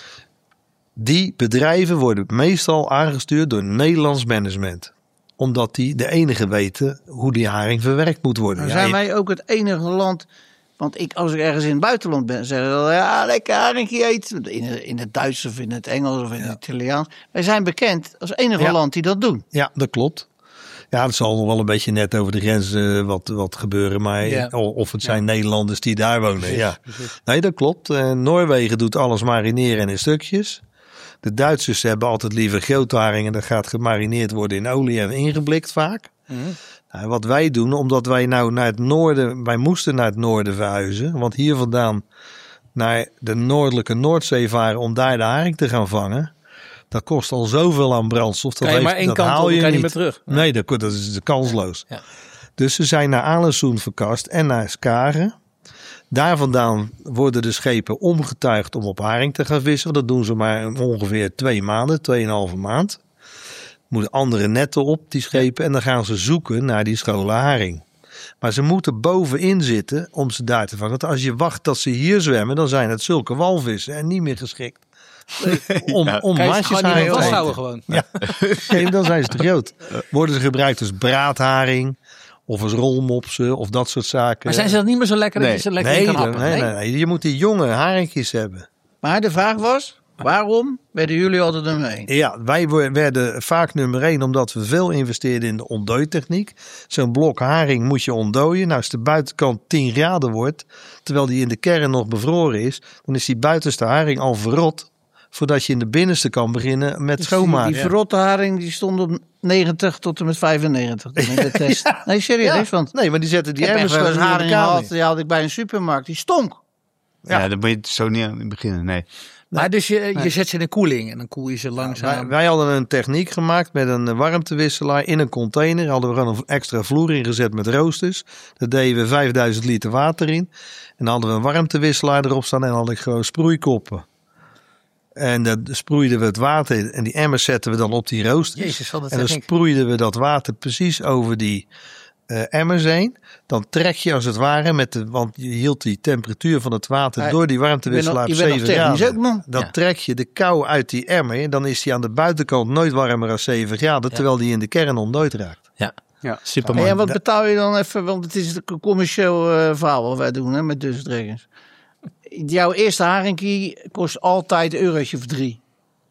die bedrijven worden meestal aangestuurd door Nederlands management. Omdat die de enige weten hoe die haring verwerkt moet worden. Dan zijn wij ook het enige land. Want als ik ergens in het buitenland ben, zeggen ze ja, lekker haringje eten. In het Duits of in het Engels of in het Italiaans. Wij zijn bekend als enige land die dat doen. Ja, dat klopt. Ja, het zal nog wel een beetje net over de grens wat gebeuren. Maar of het zijn Nederlanders die daar wonen. Precies, ja. precies. Nee, dat klopt. Noorwegen doet alles marineren en in stukjes. De Duitsers hebben altijd liever grote haringen. Dat gaat gemarineerd worden in olie en ingeblikt vaak. Nou, wat wij doen, omdat wij nou naar het noorden, wij moesten naar het noorden verhuizen. Want hier vandaan naar de noordelijke Noordzee varen om daar de haring te gaan vangen. Dat kost al zoveel aan brandstof. Kan je maar één dat kant haal op, je kan je niet niet meer terug. Nee, dat is kansloos. Ja. Dus ze zijn naar Alesund verkast en naar Skagen. Daar vandaan worden de schepen omgetuigd om op haring te gaan vissen. Dat doen ze maar ongeveer 2 maanden, 2,5 maand. Moeten andere netten op, die schepen. En dan gaan ze zoeken naar die scholen haring. Maar ze moeten bovenin zitten om ze daar te vangen. Want als je wacht dat ze hier zwemmen, dan zijn het zulke walvissen en niet meer geschikt om Kan je ze gewoon maatjesharing niet meer te vasthouden eten. gewoon. Ja. Nee, dan zijn ze te groot. Worden ze gebruikt als braadharing of als rolmopsen of dat soort zaken. Maar zijn ze dat niet meer zo lekker dat je ze lekker in kan happen? Nee. Je moet die jonge haringjes hebben. Maar de vraag was, Waarom werden jullie altijd nummer 1? Ja, wij werden vaak nummer 1 omdat we veel investeerden in de ontdooitechniek. Zo'n blok haring moet je ontdooien. Nou, als de buitenkant 10 graden wordt, terwijl die in de kern nog bevroren is, dan is die buitenste haring al verrot, voordat je in de binnenste kan beginnen met schoonmaken. Die verrotte haring die stond op 90 tot en met 95 in de test. Nee, serieus, want Nee, maar die zetten die ik heb echt wel eens emmers haring gehad, die had ik bij een supermarkt. Die stonk. Ja, daar moet je zo niet aan beginnen, nee. Maar dus je zet ze in de koeling en dan koel je ze langzaam. Wij hadden een techniek gemaakt met een warmtewisselaar in een container. Hadden we gewoon een extra vloer ingezet met roosters. Daar deden we 5000 liter water in. En dan hadden we een warmtewisselaar erop staan en had ik gewoon sproeikoppen. En dan sproeiden we het water in en die emmers zetten we dan op die roosters. Jezus, wat een en dan techniek. sproeiden we dat water precies over die emmers heen. Dan trek je als het ware, want je hield die temperatuur van het water door die warmtewisselaar op je bent nog 7 technisch graden. ook, man. Dan Ja. trek je de kou uit die emmer en dan is die aan de buitenkant nooit warmer dan 7 graden, terwijl die in de kern ontdooid raakt. Ja, Ja. super En mooi. wat betaal je dan even, want het is een commercieel verhaal wat wij doen hè, met Dutch Dragons. Jouw eerste haringkie kost altijd een eurotje of 3.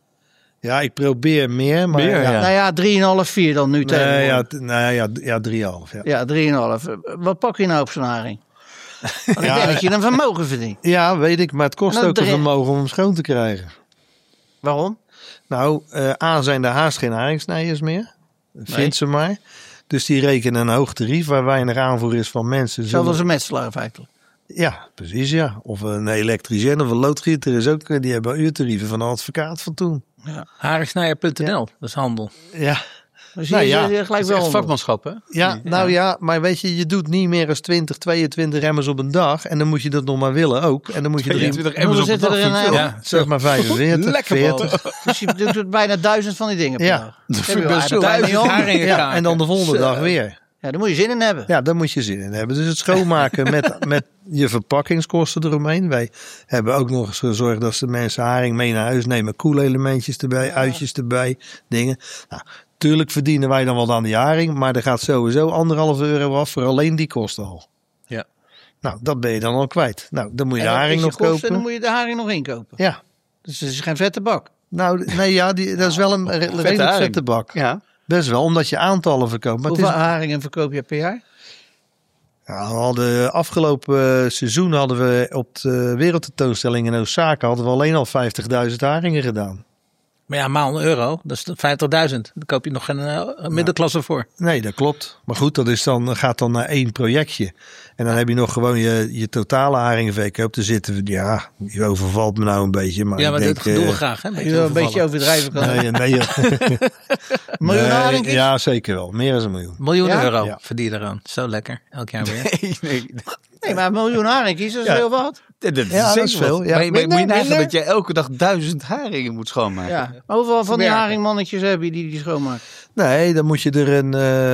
Ja, ik probeer meer, maar Meer, ja. Nou ja, 3,5, 4 dan nu tegenwoordig. ja, 3,5. Ja. Ja, 3,5. Wat pak je nou op zo'n haring? Want ik Ja, denk dat je een vermogen verdient. Ja, weet ik, maar het kost En dan ook een drie- vermogen om hem schoon te krijgen. Waarom? Nou, A zijn er haast geen haringsnijders meer. Vind ze maar. Dus die rekenen een hoog tarief waar weinig aanvoer is van mensen. Hetzelfde als een metselaar feitelijk. Ja, precies ja. Of een elektricien of een loodgieter is ook, die hebben uurtarieven van een advocaat van toen. Haringsnijer.nl, dat is handel. Ja, Dus Nou hier ja, is gelijk Het is wel echt handel. vakmanschap, hè? ja, nou ja, maar weet je doet niet meer dan 20, 22 emmers op een dag. En dan moet je dat nog maar willen ook. En dan moet je 22 Hoeveel emmers op de zitten dag. er in, Ja, zeg maar 45, Lekker 40. Dus je doet het bijna 1000 van die dingen per Ja. dag. Dat Heb vind je ik wel best aardig veel. bij niet om. haringen Ja, kaken. en dan de volgende dag weer. Ja, daar moet je zin in hebben. Ja, daar moet je zin in hebben. Dus het schoonmaken met je verpakkingskosten eromheen. Wij hebben ook nog eens gezorgd dat de mensen haring mee naar huis nemen. Koelelementjes erbij, uitjes erbij, dingen. Nou, tuurlijk verdienen wij dan wel aan die haring. Maar er gaat sowieso €1,5 af voor alleen die kosten al. Ja. Nou, dat ben je dan al kwijt. Nou, dan moet je de En dan haring is je nog kosten, kopen. En dan moet je de haring nog inkopen. Ja. Dus het is geen vette bak. Nou, nee, ja, dat is wel een redelijk haring. vette bak. Ja. Best wel, omdat je aantallen verkoopt. Maar het Hoeveel is, haringen verkoop je per jaar? ja, we hadden afgelopen seizoen hadden we op de wereldtentoonstelling in Osaka hadden we alleen al 50.000 haringen gedaan. Maar ja, maal €1, dat is 50.000. Dan koop je nog een middenklasse voor. Nee, dat klopt. Maar goed, dat is gaat dan naar 1 projectje. En dan heb je nog gewoon je totale haringverkoop. Daar zitten we, ja, je overvalt me nou een beetje. Maar Ja, maar ik denk, dat doen we graag. Hè? Je wil een beetje overdrijven kan. Nee, Miljoen nee, haringjes? ja, zeker wel. Meer dan 1 miljoen. Miljoen Ja? euro Ja. verdien je eraan. Zo lekker. Elk jaar weer. Nee, Nee, maar een miljoen haringjes, dat is Ja. heel wat. dat is Ja, dat is zeker veel. wat. Ja. Maar moet je Minder, nagaan minder? dat je elke dag 1000 haringen moet schoonmaken. Ja. Maar hoeveel van die Verwerken. haringmannetjes heb je die schoonmaken? Nee, dan moet je er een,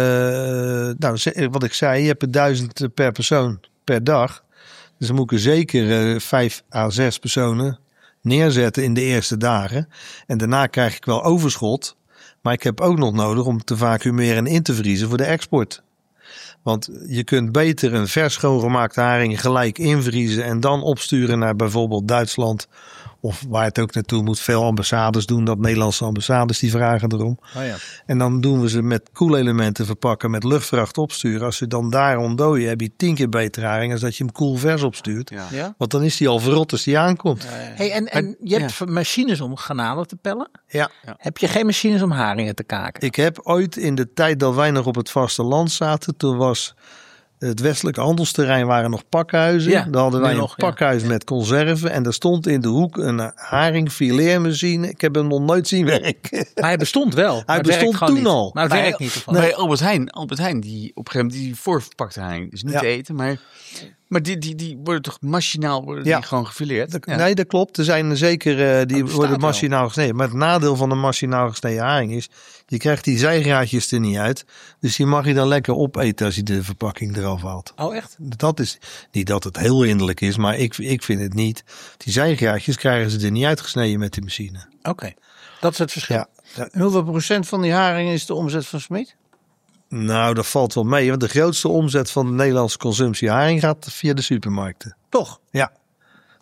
wat ik zei, je hebt er 1000 per persoon per dag. Dus dan moet ik er zeker 5 à 6 personen neerzetten in de eerste dagen. En daarna krijg ik wel overschot. Maar ik heb ook nog nodig om te vacuümeren en in te vriezen voor de export. Want je kunt beter een vers schoongemaakte haring gelijk invriezen en dan opsturen naar bijvoorbeeld Duitsland. Of waar het ook naartoe moet. Veel ambassades doen dat. Nederlandse ambassades die vragen erom. Oh ja. En dan doen we ze met koelelementen verpakken, met luchtvracht opsturen. Als ze dan daar ontdooien, heb je 10 keer beter haring als dat je hem koelvers opstuurt. Ja. Ja? Want dan is die al verrot als die aankomt. Hey, en je hebt machines om garnalen te pellen. Ja. Heb je geen machines om haringen te kaken? Ik heb ooit in de tijd dat wij nog op het vasteland zaten, toen was het westelijke handelsterrein waren nog pakhuizen. Ja, Daar hadden wij nu een nog, ja. pakhuis met conserven. En daar stond in de hoek een haringfileermachine. Ik heb hem nog nooit zien werken. Maar hij bestond wel. maar het bestond werkt gewoon toen niet. al. Maar het Maar werkt niet. Ervan. Bij Albert Heijn, die op een gegeven moment die voorverpakte haring. Dus niet Ja. te eten, maar die worden toch machinaal Ja. die gewoon gefileerd? Ja. Nee, dat klopt. Er zijn zeker die bestaat worden wel. machinaal gesneden. Maar het nadeel van een machinaal gesneden haring is, je krijgt die zijgraadjes er niet uit. Dus die mag je dan lekker opeten als je de verpakking eraf haalt. Oh echt? Dat is niet dat het heel hinderlijk is, maar ik vind het niet. Die zijgraadjes krijgen ze er niet uitgesneden met die machine. Oké. Dat is het verschil. Ja. En hoeveel procent van die haringen is de omzet van Smit? Nou, dat valt wel mee. Want de grootste omzet van de Nederlandse consumptie haring gaat via de supermarkten. Toch? Ja.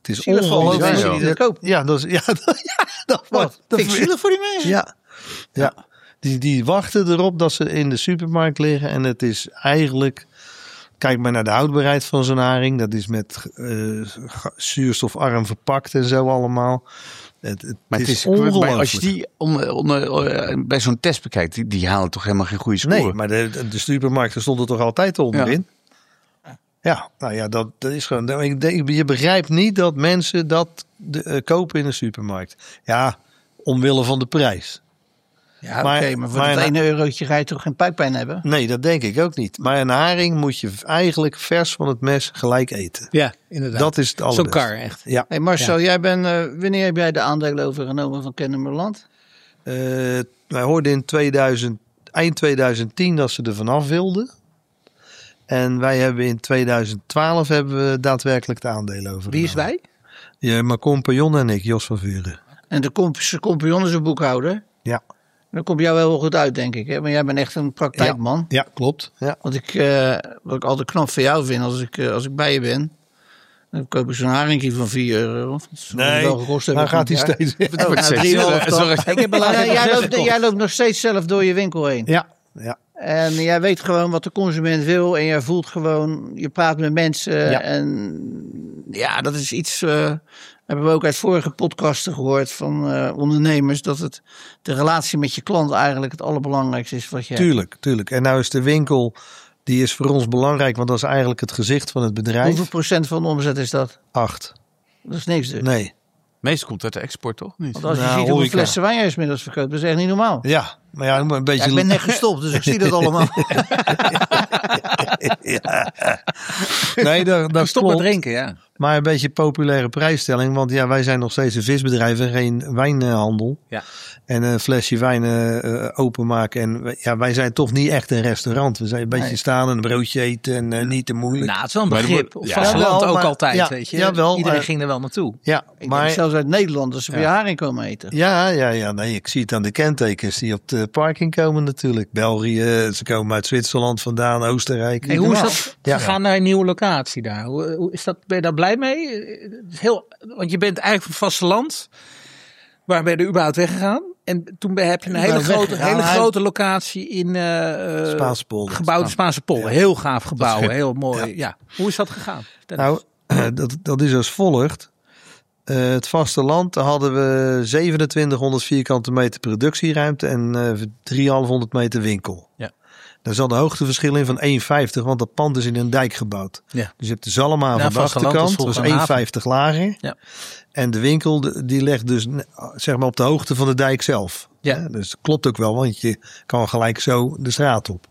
Het is Zielig voor alle ongelooflijk. mensen die dat kopen. Ja, dat is... Ja, dat Wat? dat Vind ik zielig voor die mensen? Ja. Die wachten erop dat ze in de supermarkt liggen. En het is eigenlijk... Kijk maar naar de houdbaarheid van zo'n haring. Dat is met zuurstofarm verpakt en zo allemaal. Maar het is ongelooflijk. als je die bij zo'n test bekijkt, die halen toch helemaal geen goede score. Nee, maar de supermarkten stonden toch altijd onderin? Ja, nou ja, dat is gewoon... Je begrijpt niet dat mensen dat kopen in de supermarkt. Ja, omwille van de prijs. Ja, oké, maar voor dat €1 ga je toch geen buikpijn hebben? Nee, dat denk ik ook niet. Maar een haring moet je eigenlijk vers van het mes gelijk eten. Ja, inderdaad. Dat is het Zo'n allerbeste. kar, echt. Ja. Hey Marcel, jij bent, wanneer heb jij de aandelen overgenomen van Kennemerland? Wij hoorden in eind 2010 dat ze er vanaf wilden. En wij hebben in 2012 daadwerkelijk de aandelen overgenomen. Wie is wij? Ja, mijn compagnon en ik, Jos van Vuren. En de compagnon is een boekhouder. Ja. Dan komt jou wel heel goed uit, denk ik. Hè? Maar jij bent echt een praktijkman. Ja, klopt. Ja. Wat ik altijd knap van jou vind als ik bij je ben. Dan koop ik zo'n haringje van €4. Dat is wel gekost hebben. Dan gaat hij steeds. Ik heb jij loopt nog steeds zelf door je winkel heen. Ja. En jij weet gewoon wat de consument wil. En jij voelt gewoon, je praat met mensen. Ja. En ja, dat is iets... hebben we ook uit vorige podcasten gehoord van ondernemers. Dat de relatie met je klant eigenlijk het allerbelangrijkste is wat je hebt. Tuurlijk. En nou is de winkel, die is voor ons belangrijk. Want dat is eigenlijk het gezicht van het bedrijf. Hoeveel procent van de omzet is dat? 8. Dat is niks dus. Nee. Meestal komt uit de export, toch? Niet? Want als je Nou, ziet hoeveel horeca. flessen wijn je inmiddels verkoopt, dat is echt niet normaal. Ja, maar ja, een beetje... Ja, ik ben net gestopt, dus ik zie dat allemaal. Nee, dat Stop met klopt. drinken, ja. Maar een beetje populaire prijsstelling. Want ja, wij zijn nog steeds een visbedrijf en geen wijnhandel. Ja. En een flesje wijn openmaken. En ja, wij zijn toch niet echt een restaurant. We zijn een beetje staan en een broodje eten en niet te moeilijk. Nou, het is wel een Maar begrip. Op vasteland Jawel, ook maar- altijd, ja, weet je. jawel, Iedereen maar- ging er wel naartoe. Ja, Ik maar... denk zelfs uit Nederland dat ze bij haring komen eten. Ja, nee, ik zie het aan de kentekens die op de parking komen natuurlijk. België, ze komen uit Zwitserland vandaan, Oostenrijk. Hey, hoe is dat Ja. gegaan naar een nieuwe locatie daar? Hoe is dat, ben je daar blij mee? Het is want je bent eigenlijk van het vasteland. Waar ben je er überhaupt weggegaan? En toen heb je een hele grote locatie in Spaanse polder. gebouwd in Spaanse polder. Heel gaaf gebouw, schip. heel mooi. Ja. Hoe is dat gegaan? Nou, dat is als volgt. Het vasteland, daar hadden we 2700 vierkante meter productieruimte en 3,500 meter winkel. Ja. Daar zat een hoogteverschil in van 1,50, want dat pand is in een dijk gebouwd. Ja. Dus je hebt de Zalmhaven Ja, aan de vasteland achterkant, is dat was volgens een haven. 1,50 lager. Ja. En de winkel, die ligt dus zeg maar op de hoogte van de dijk zelf. Ja. Dus dat klopt ook wel, want je kan gelijk zo de straat op.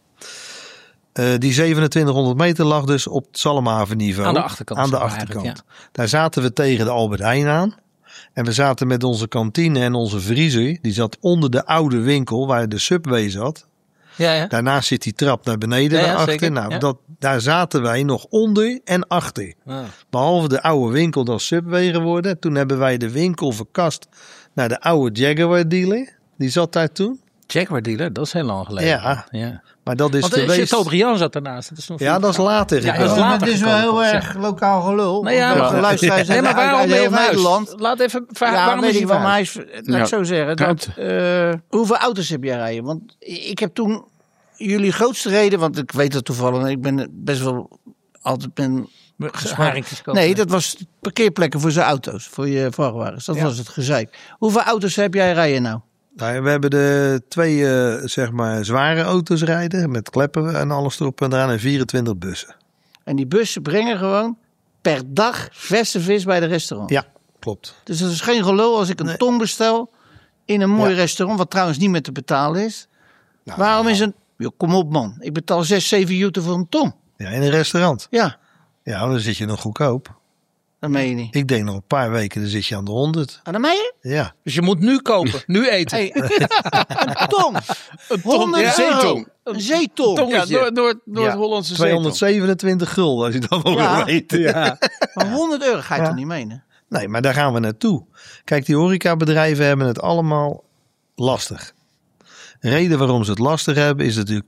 Die 2700 meter lag dus op het Zalmhaven niveau. Aan de achterkant, Aan de zeg maar achterkant. eigenlijk, Daar zaten we tegen de Albert Heijn aan. En we zaten met onze kantine en onze vriezer. Die zat onder de oude winkel waar de Subway zat. Ja. Daarnaast zit die trap naar beneden Ja, ja, daarachter. zeker, Nou, ja. daar zaten wij nog onder en achter. Ah. Behalve de oude winkel, dat is Subway geworden. Toen hebben wij de winkel verkast naar de oude Jaguar dealer. Die zat daar toen. Jaguar dealer, dat is heel lang geleden. Ja. Maar dat is Want geweest... Chateaubriand zat daarnaast. Dat is nog Ja, dat is later. Ja, gekomen. dat is later. Het is wel heel gekomen, erg lokaal gelul. Nou ja, Want de luisteraars Nee, maar uit waarom ben je heel op huis? Nederland. Laat even vragen, Ja, waarom weet is ik hij wel, maar huis? hij is, laat ik zo zeggen. Dat, hoeveel auto's heb jij rijden? Want ik heb toen jullie grootste reden, want ik weet dat toevallig, ik ben best wel altijd Haringjes kopen. Nee, dat was parkeerplekken voor zijn auto's, voor je vrachtwagens. Dat was het gezeik. Hoeveel auto's heb jij rijden nou? Nou, we hebben de 2 zeg maar zware auto's rijden. Met kleppen en alles erop en eraan. En 24 bussen. En die bussen brengen gewoon per dag verse vis bij de restaurant. Ja, klopt. Dus dat is geen gelul als ik een tong bestel in een mooi restaurant, wat trouwens niet meer te betalen is. Nou, Waarom is een... Yo, kom op man, ik betaal 6, 7 juten voor een tong. Ja, in een restaurant. Ja, Ja, dan zit je nog goedkoop. dat meen je niet. Ik denk nog een paar weken, dan zit je aan de 100. Ah, dat meen je? Ja. Dus je moet nu kopen, nu eten. Hey, een tong. Een 100 ja. euro. Zeetong. Een zeetong. Tongetje. Ja, Noord-Hollandse 227 gulden als je dat wil Ja. weten. Ja. Maar 100 euro ga je toch niet menen? Nee, maar daar gaan we naartoe. Kijk, die horecabedrijven hebben het allemaal lastig. De reden waarom ze het lastig hebben is natuurlijk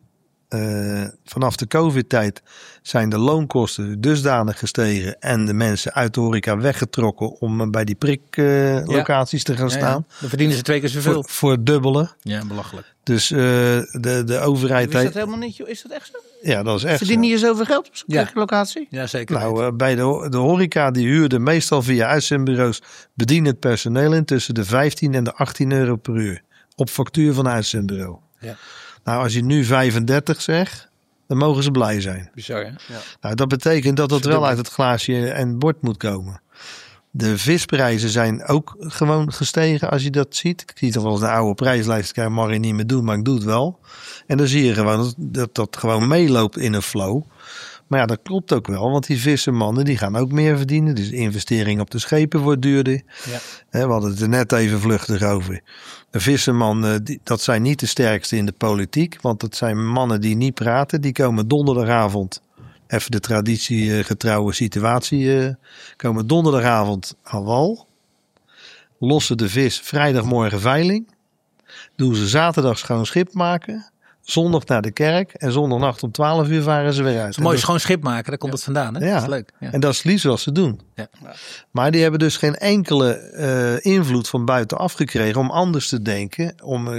vanaf de COVID-tijd zijn de loonkosten dusdanig gestegen en de mensen uit de horeca weggetrokken om bij die priklocaties te gaan staan. Dan verdienen ze 2 keer zoveel. Voor het dubbele. Ja, belachelijk. Dus de overheid... Is dat helemaal niet, is dat echt zo? Ja, dat is echt Verdienen hier zoveel geld op zo'n Ja. locatie? Ja, zeker. Nou, bij de horeca die huurde meestal via uitzendbureaus bedienend personeel in tussen de 15 en de 18 euro per uur. Op factuur van een uitzendbureau. Ja. Nou, als je nu 35 zegt, dan mogen ze blij zijn. Bizar, hè? Nou, dat betekent dat het wel uit het glaasje en bord moet komen. De visprijzen zijn ook gewoon gestegen als je dat ziet. Ik zie toch wel eens een oude prijslijst, ik mag je niet meer doen, maar ik doe het wel. En dan zie je gewoon dat gewoon meeloopt in een flow. Maar ja, dat klopt ook wel, want die vissermannen die gaan ook meer verdienen. Dus de investering op de schepen wordt duurder. Ja. We hadden het er net even vluchtig over. Een visserman, dat zijn niet de sterkste in de politiek. Want dat zijn mannen die niet praten. Die komen donderdagavond, even de traditiegetrouwe situatie, komen donderdagavond aan wal. Lossen de vis vrijdagmorgen veiling. Doen ze zaterdag schoon schip maken. Zondag naar de kerk. En zondagnacht om 12 uur varen ze weer uit. Mooi schoon schip maken, daar komt het vandaan. Hè? Ja, Dat is leuk. Ja. En dat is het liefst wat ze doen. Ja. Maar die hebben dus geen enkele invloed van buitenaf gekregen om anders te denken.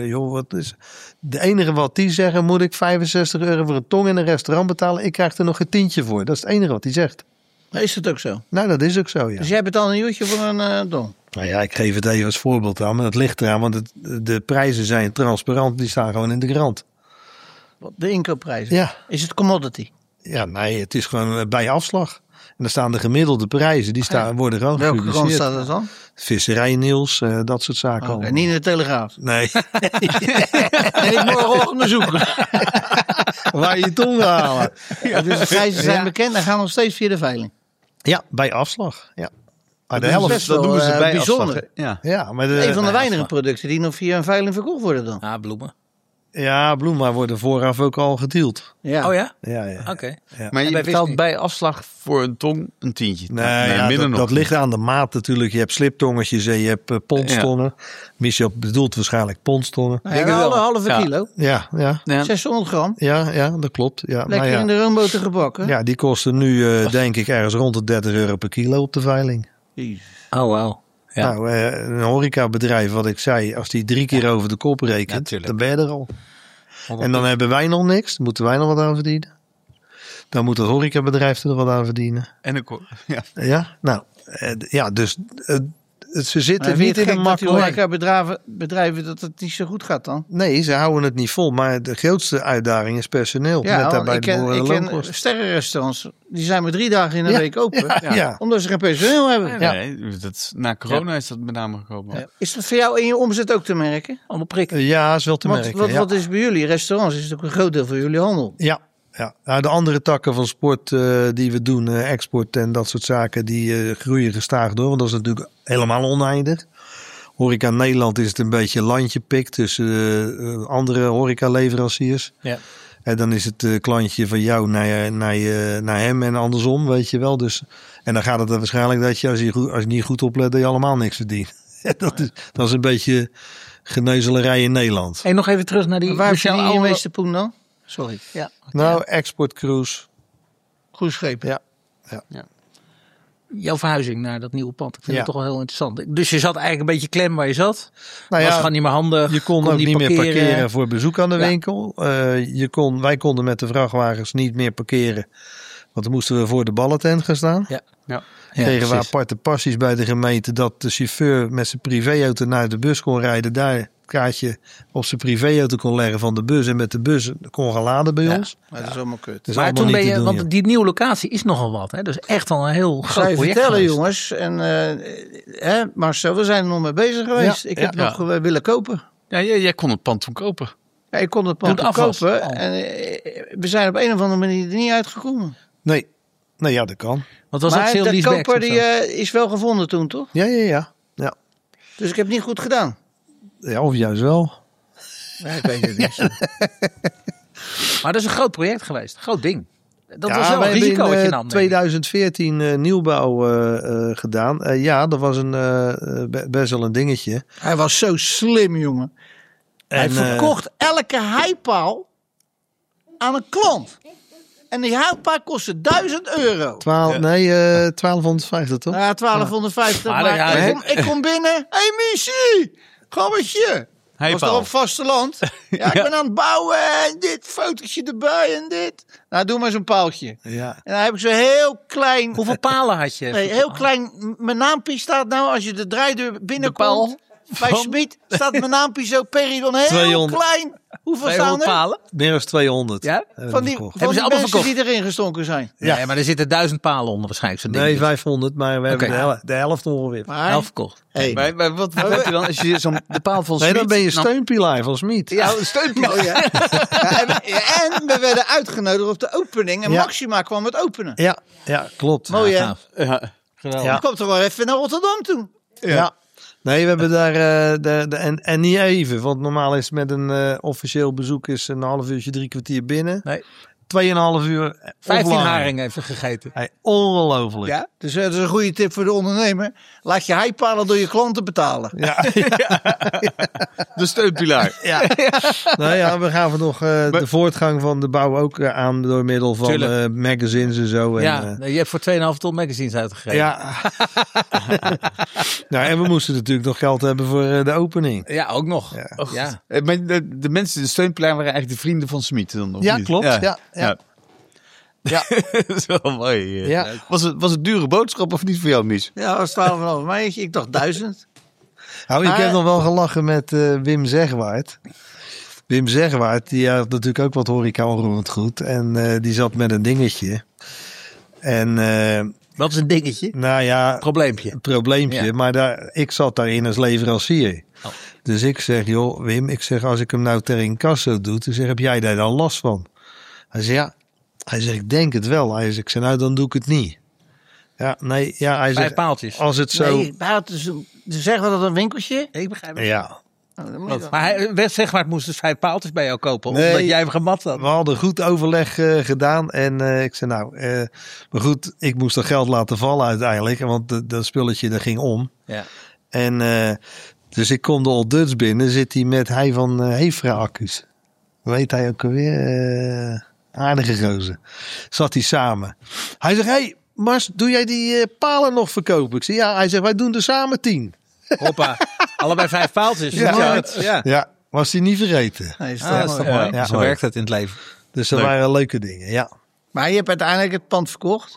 De enige wat die zeggen, moet ik 65 euro voor een tong in een restaurant betalen. Ik krijg er nog een tientje voor. Dat is het enige wat hij zegt. Maar is dat ook zo? Nou, dat is ook zo, ja. Dus jij betaalt een uurtje voor een dong? Nou ja, ik geef het even als voorbeeld aan. Maar dat ligt eraan, want de prijzen zijn transparant. Die staan gewoon in de krant. De inkoopprijzen? Ja. Is het commodity? Ja, nee, het is gewoon bij afslag. En dan staan de gemiddelde prijzen, die worden gewoon Welke krant gepubliceerd. staat het dan? Visserij Nieuws, dat soort zaken. Oké, allemaal. niet in de Telegraaf. Nee. En ik morgenochtend bezoeken. Waar je tong halen. Ja, dus de prijzen zijn bekend en gaan nog steeds via de veiling. Ja, bij afslag. Ja. Maar de is helft. best wel bijzonder. afslag, hè? Ja. Ja, maar Een van de weinige producten die nog via een veiling verkocht worden dan. Ah, bloemen. Ja, bloemen worden vooraf ook al gedeeld. Ja. Oh ja? Ja, ja. Oké. Maar je bij betaalt vis bij afslag voor een tong een tientje. Nee, ja, minder nog. dat ligt aan de maat natuurlijk. Je hebt sliptongetjes en je hebt pondstongen. Michel bedoelt waarschijnlijk pondstongen. Nou ja, een halve Ja. kilo. Ja, ja. Ja. 600 gram. Ja, dat klopt. Ja, Lekker maar ja. in de roomboter gebakken. Ja, die kosten nu denk ik ergens rond de 30 euro per kilo op de veiling. Oh, wauw. Ja. Nou, een horecabedrijf, wat ik zei, als die 3 keer over de kop rekent, Natuurlijk. dan ben je er al. En dan hebben wij nog niks, dan moeten wij nog wat aan verdienen. Dan moet het horecabedrijf er wat aan verdienen. En een Ja, nou, ja, dus ze zitten Maar niet in een makkelijke... horecabedrijven dat het niet zo goed gaat dan? Nee, ze houden het niet vol, maar de grootste uitdaging is personeel. Ja, met daarbij ik de behorende ken loonkosten. sterrenrestaurants. Die zijn maar 3 dagen in de Ja, week open. ja. Omdat ze geen personeel hebben. Nee, na corona is dat met name gekomen. Ja. Is dat voor jou in je omzet ook te merken? Allemaal prikken. Ja, is wel te merken. ja. Wat is bij jullie? Restaurants is natuurlijk een groot deel van jullie handel. Ja, ja. Nou, de andere takken van sport die we doen, export en dat soort zaken, die groeien gestaag door. Want dat is natuurlijk helemaal oneindig. Horeca Nederland is het een beetje landje pik tussen andere horecaleveranciers. Ja. En dan is het klantje van jou naar hem en andersom, weet je wel. Dus, en dan gaat het er waarschijnlijk dat je, als je niet goed oplet, dat je allemaal niks verdient. Dat is een beetje geneuzelerij in Nederland. Hey, nog even terug naar die... Waar Michel verdien je Ouwe- meeste poen dan? Sorry. Ja. Nou, export cruise. Cruiseschepen. Ja. Jouw verhuizing naar dat nieuwe pand. Ik vind Ja. het toch wel heel interessant. Dus je zat eigenlijk een beetje klem waar je zat. Nou Was ja, gewoon niet meer handig. je kon ook niet meer parkeren voor bezoek aan de Ja. winkel. Wij konden met de vrachtwagens niet meer parkeren. Want dan moesten we voor de ballentent gaan staan. Ja. Ja. Kregen we precies. aparte passies bij de gemeente dat de chauffeur met zijn privéauto naar de bus kon rijden. Daar het kaartje op zijn privéauto kon leggen van de bus. En met de bus kon gaan laden bij ons. Maar dat is allemaal kut. Dat is Maar allemaal toen niet ben te je, doen, want joh. die nieuwe locatie is nogal wat. Hè? Dus echt al een heel Ik groot ga je project vertellen, geweest. jongens. En Marcel, we zijn er nog mee bezig geweest. Ja, ik ja. heb nog willen kopen. Ja, jij kon het pand toen kopen. Ja, ik kon het pand Doe het afwas. kopen. Oh. En we zijn op een of andere manier er niet uitgekomen. Nee, ja, dat kan. Want was dat Maar veel de leasebacks koper of zo? die is wel gevonden toen, toch? Ja. Dus ik heb het niet goed gedaan. Ja, of juist wel. Ja, ik weet het niet. Maar dat is een groot project geweest. Groot ding. Dat Ja, was wel wij een hebben risico wat je in nam. denk ik. 2014 nieuwbouw gedaan. Ja, dat was best wel een dingetje. Hij was zo slim, jongen. Hij En, verkocht elke heipaal aan een klant. En die houtpaal kostte €1000. 1250 toch? Ja, 1250. Maar Maar ja, ik kom binnen. Hé, Missie, gammetje. Was Heipaal. toch op vasteland? Ja, ik ben aan het bouwen en dit, fotootje erbij en dit. Nou, doe maar zo'n paaltje. Ja. En dan heb ik zo heel klein... Hoeveel palen had je? Nee, heel klein. Mijn naampje staat nou, als je de draaideur binnenkomt. Bij Smit staat mijn naampje zo Peridon heel 200. klein. Hoeveel staan 200 er? palen? Meer dan 200. Ja? Van die, verkocht. van Hebben ze die allemaal mensen verkocht? die erin gestonken zijn. Ja. Nee, maar er zitten 1000 palen onder waarschijnlijk. Zo'n ding. Nee, 500, maar we hebben Oké. de helft ongeveer. Maar, 11 verkocht. hey, Maar wat heb je dan als je de paal van Nee, dan Smit- ben je Nou, steunpilaar van Smit. Ja, een steunpilaar. oh ja. En we werden uitgenodigd op de opening. En Ja. Maxima kwam met openen. Ja, klopt. Mooi hè? gaaf. Ja. Geweldig. Ja. Ik kwam toch wel even naar Rotterdam toe. Ja. Nee, we hebben daar en niet even, want normaal is met een officieel bezoek is een half uurtje, 3 kwartier binnen. Nee. 2,5 uur. 15 offline. haringen even gegeten. Hey, ongelooflijk. Ja, dus dat is een goede tip voor de ondernemer. Laat je heipalen door je klanten betalen. Ja. De steunpilaar. Ja. Nou ja, we gaan nog de voortgang van de bouw ook aan door middel van Tuurlijk. magazines en zo. Ja, je hebt voor 2,5 ton magazines uitgegeven. Ja. Nou, en we moesten natuurlijk nog geld hebben voor de opening. Ja, ook nog. Ja. Ja. Maar de mensen, de steunpilaar waren eigenlijk de vrienden van Smit dan, of Ja, niet? klopt. Ja. Ja. Dat is wel mooi. Ja. Was het dure boodschap of niet voor jou, Mies? Ja, dat was 12,5 meisje. Ik dacht 1000. Nou, ik Maar- heb nog wel gelachen met Wim Zegwaard. Wim Zegwaard, die had natuurlijk ook wat horeca onroerend goed. En die zat met een dingetje. En Wat is een dingetje? nou ja, Probleempje. een probleempje. Ja. Maar ik zat daarin als leverancier. Oh. Dus ik zeg, joh Wim, ik zeg, als ik hem nou ter incasso doe, dan zeg, heb jij daar dan last van? Hij zegt, ja. Hij zegt, ik denk het wel. Hij zegt, ik zeg, nou dan doe ik het niet. Ja, nee, ja, hij 5 zegt, paaltjes. als het zo... Nee, ze zeggen we dat een winkeltje? Ik begrijp het. Ja, Nou, dan moet je Maar hij zeg maar, het moest dus 5 paaltjes bij jou kopen. Nee. Omdat jij hem gemat had. we hadden goed overleg gedaan. En ik zei, nou, maar goed, ik moest dat geld laten vallen uiteindelijk. Want dat spulletje, dat ging om. Ja. En dus ik kom de Old Dutch binnen, zit hij met hij van Hefra accu's. Weet hij ook alweer? Aardige gozer. Zat hij samen. Hij zegt, hey Mars, doe jij die palen nog verkopen? Ik zeg, ja. Hij zegt, wij doen er samen 10. Hoppa. Allebei 5 paaltjes. Ja. Ja. Ja, was hij niet vergeten. Nee, is Ah, dat is toch mooi. mooi. Ja. Zo werkt het in het leven. Dus dat Leuk. waren leuke dingen, ja. Maar je hebt uiteindelijk het pand verkocht.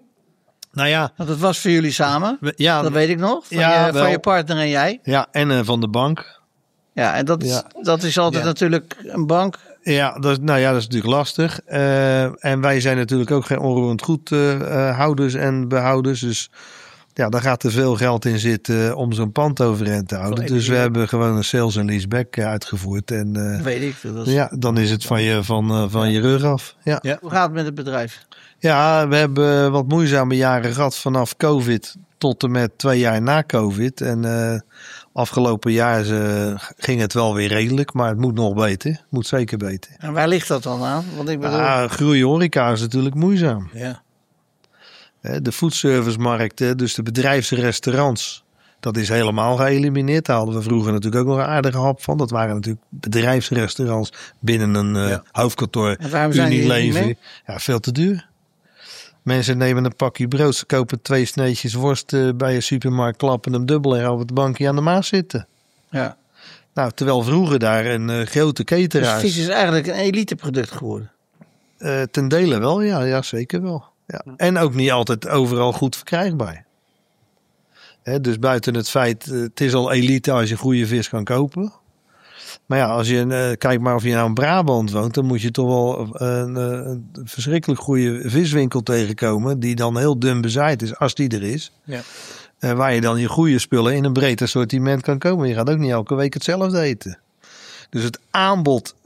Nou ja, Want het was voor jullie samen. ja, Dat weet ik nog. Van, Ja, van wel. je partner en jij. ja en van de bank. Ja, en dat is altijd Ja. natuurlijk een bank. Ja, dat is natuurlijk lastig. En wij zijn natuurlijk ook geen onroerend goed houders en behouders. Dus ja, daar gaat er veel geld in zitten om zo'n pand overeind te houden. Dus we hebben gewoon een sales en leaseback uitgevoerd. En Dat weet ik veel. Dat is- ja, dan is het van je rug af. Ja. Hoe gaat het met het bedrijf? Ja, we hebben wat moeizame jaren gehad vanaf COVID tot en met 2 jaar na COVID. En afgelopen jaar ging het wel weer redelijk, maar het moet nog beter. Het moet zeker beter. En waar ligt dat dan aan? Want ik bedoel... Groeien horeca is natuurlijk moeizaam. Ja. De foodservicemarkt, dus de bedrijfsrestaurants, dat is helemaal geëlimineerd. Daar hadden we vroeger natuurlijk ook nog een aardige hap van. Dat waren natuurlijk bedrijfsrestaurants binnen een hoofdkantoor. En waarom zijn die er niet Unilever. meer? Ja, veel te duur. Mensen nemen een pakje brood, ze kopen 2 sneetjes worst bij een supermarkt, klappen hem dubbel en op het bankje aan de Maas zitten. Ja. Nou, terwijl vroeger daar een grote Dus cateraar. vis is eigenlijk een eliteproduct geworden. Ten dele wel, ja, zeker wel. Ja. En ook niet altijd overal goed verkrijgbaar. Dus buiten het feit, het is al elite als je goede vis kan kopen. Maar ja, als je kijk maar of je nou in Brabant woont, dan moet je toch wel een verschrikkelijk goede viswinkel tegenkomen. Die dan heel dun bezaaid is, als die er is. Ja. Waar je dan je goede spullen in een breed assortiment kan komen. Je gaat ook niet elke week hetzelfde eten. Dus het aanbod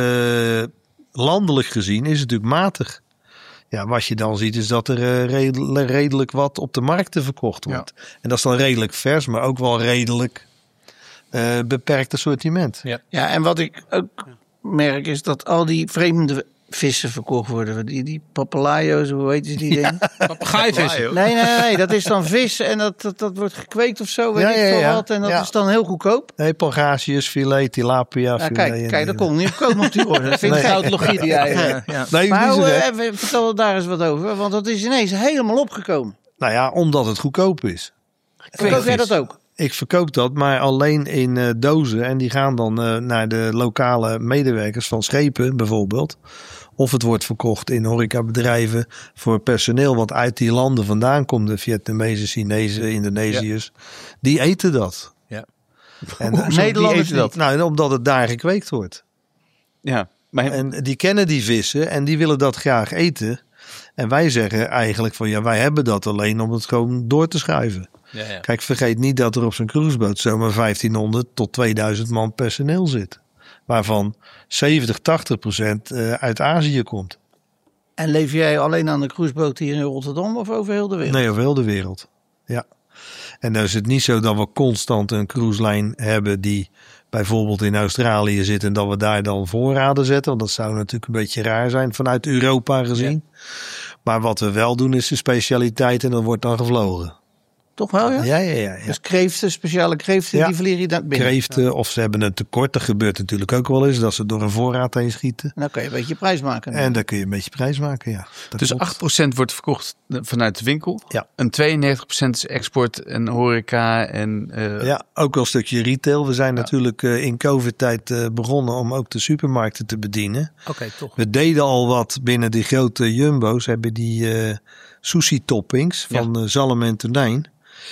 landelijk gezien is natuurlijk matig. Ja, wat je dan ziet is dat er redelijk wat op de markten verkocht wordt. En dat is dan redelijk vers, maar ook wel redelijk beperkt assortiment. Ja. Ja, en wat ik ook merk is dat al die vreemde vissen verkocht worden. Die papalayo's, hoe heet die dingen? Papegaaivissen. Nee, dat is dan vis en dat wordt gekweekt of zo, weet ik veel wat. En dat is dan heel goedkoop. Nee, pangasius, filet, tilapia, Ja, filet. kijk, daar komt niet op komen op die orde. Dat vind ik Tautologie die jij... ja. Nee, Maar niet zo gek. vertel daar eens wat over, want dat is ineens helemaal opgekomen. Nou ja, omdat het goedkoop is. Verkoop jij dat ook? Ik verkoop dat, maar alleen in dozen. En die gaan dan naar de lokale medewerkers van schepen bijvoorbeeld. Of het wordt verkocht in horecabedrijven voor personeel wat uit die landen vandaan komt. De Vietnamezen, Chinezen, Indonesiërs. Die eten dat. Ja. En Nederlanders die eten dat. Nou, omdat het daar gekweekt wordt. Ja. Maar En die kennen die vissen en die willen dat graag eten. En wij zeggen eigenlijk van ja, wij hebben dat alleen om het gewoon door te schuiven. Ja, ja. Kijk, vergeet niet dat er op zo'n cruiseboot zomaar 1500 tot 2000 man personeel zit. Waarvan 70-80% uit Azië komt. En leef jij alleen aan de cruiseboot hier in Rotterdam of over heel de wereld? Nee, over heel de wereld. Ja. En dan is het niet zo dat we constant een cruiselijn hebben die bijvoorbeeld in Australië zit en dat we daar dan voorraden zetten. Want dat zou natuurlijk een beetje raar zijn vanuit Europa gezien. Ja. Maar wat we wel doen is de specialiteit en dat wordt dan gevlogen. Toch wel, ja? Ja. Dus kreeften, speciale kreeften, die vliegen dan binnen. Kreeften, of ze hebben een tekort. Dat gebeurt natuurlijk ook wel eens, dat ze door een voorraad heen schieten. En dan kun je een beetje prijs maken. En dan kun je een beetje prijs maken, ja. Dat dus klopt. 8% wordt verkocht vanuit de winkel. Ja. En 92% is export en horeca. En, Ja, ook wel een stukje retail. We zijn natuurlijk in COVID-tijd begonnen om ook de supermarkten te bedienen. Oké, toch. We deden al wat binnen die grote jumbo's. Hebben die sushi toppings van zalm en tonijn.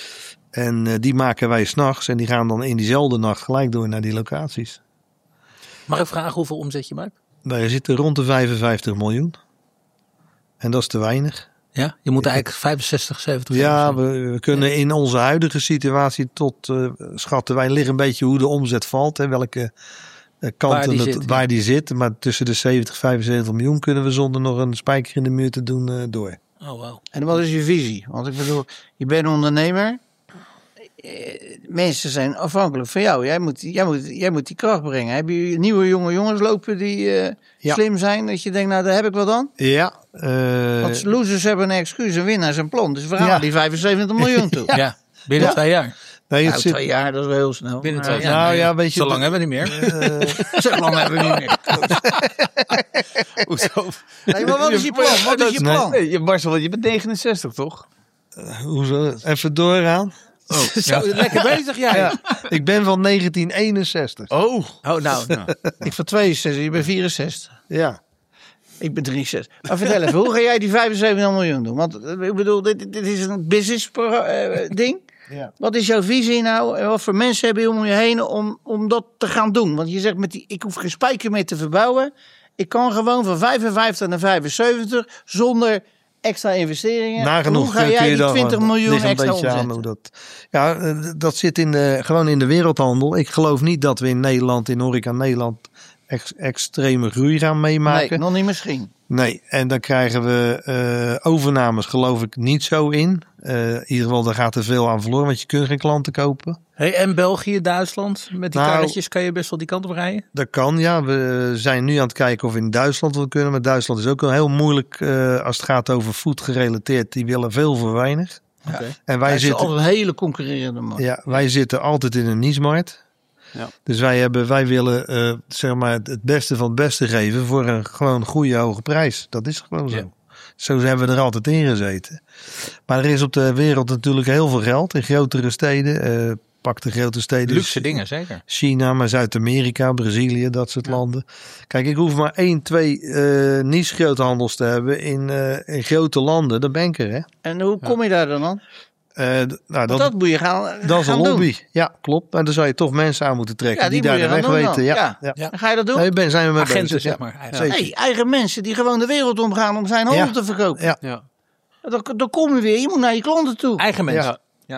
En die maken wij 's nachts en die gaan dan in diezelfde nacht gelijk door naar die locaties. Mag ik vragen hoeveel omzet je maakt? Wij zitten rond de 55 miljoen. En dat is te weinig. Ja, je moet eigenlijk 65, 70. Ja, we kunnen in onze huidige situatie tot schatten. Wij liggen een beetje hoe de omzet valt. En welke kanten waar die zit. Maar tussen de 70 en 75 miljoen kunnen we zonder nog een spijker in de muur te doen door. Oh, wow. En wat is je visie? Want ik bedoel, je bent ondernemer. Mensen zijn afhankelijk van jou. Jij moet die kracht brengen. Heb je nieuwe jonge jongens lopen die slim zijn? Dat je denkt, nou daar heb ik wat aan. Ja. Want losers hebben een excuus en winnaars een plan. Dus we gaan die 75 miljoen toe. Ja, binnen 2 jaar. Nee, Nou, 2 jaar, dat is wel heel snel. Binnen 2 jaar. Nou ja, weet je. Zo lang hebben we niet meer. Zo lang hebben we niet meer. Hoezo? Nee, maar wat is je plan? Wat is je plan? Nee, Marcel, je bent 69 toch? Hoezo? Even doorgaan. Zo, lekker bezig jij. Ja, ik ben van 1961. Oh, nou. Ik van 62, je bent 64. Ja. Ik ben 63. Maar vertel even, hoe ga jij die 75 miljoen doen? Want ik bedoel, dit is een business ding. Ja. Wat is jouw visie nou? En wat voor mensen heb je om je heen om dat te gaan doen? Want je zegt, ik hoef geen spijker meer te verbouwen. Ik kan gewoon van 55 naar 75 zonder extra investeringen. Nagenoeg hoe ga jij die 20 miljoen extra omzetten? omzetten? Dat zit gewoon in de wereldhandel. Ik geloof niet dat we in Nederland, in horeca Nederland, extreme groei gaan meemaken. Nee, nog niet misschien. Nee, en dan krijgen we overnames geloof ik niet zo in. In ieder geval, daar gaat er veel aan verloren, want je kunt geen klanten kopen. Hey, en België, Duitsland, met die Nou, karretjes kan je best wel die kant op rijden? Dat kan, ja. We zijn nu aan het kijken of we in Duitsland wel kunnen. Maar Duitsland is ook wel heel moeilijk als het gaat over food gerelateerd. Die willen veel voor weinig. Oké. En wij Het is zitten, altijd een hele concurrerende markt. ja, wij zitten altijd in een niche-markt. Ja. Dus wij willen zeg maar het beste van het beste geven voor een gewoon goede hoge prijs. Dat is gewoon zo. Ja. Zo hebben we er altijd in gezeten. Maar er is op de wereld natuurlijk heel veel geld in grotere steden. Pak de grote steden. Luxe dingen, zeker. China, maar Zuid-Amerika, Brazilië, dat soort landen. Kijk, ik hoef maar 1, 2 niche groothandels te hebben in grote landen. Dan ben ik er, hè. En hoe kom je daar dan aan? Nou, Dat moet je gaan dat is een gaan lobby. doen. Ja, klopt. Maar dan zou je toch mensen aan moeten trekken Ja, die die daar moet de je weg gaan doen weten. dan. Ja. Ja. Ga je dat doen? Nee, zijn we mee Agenten, bezig. zeg Ja. maar. Eigenlijk. Zeker. Nee, eigen mensen die gewoon de wereld omgaan om zijn handel te verkopen. Ja. ja. Dan kom je weer. Je moet naar je klanten toe. Eigen mensen.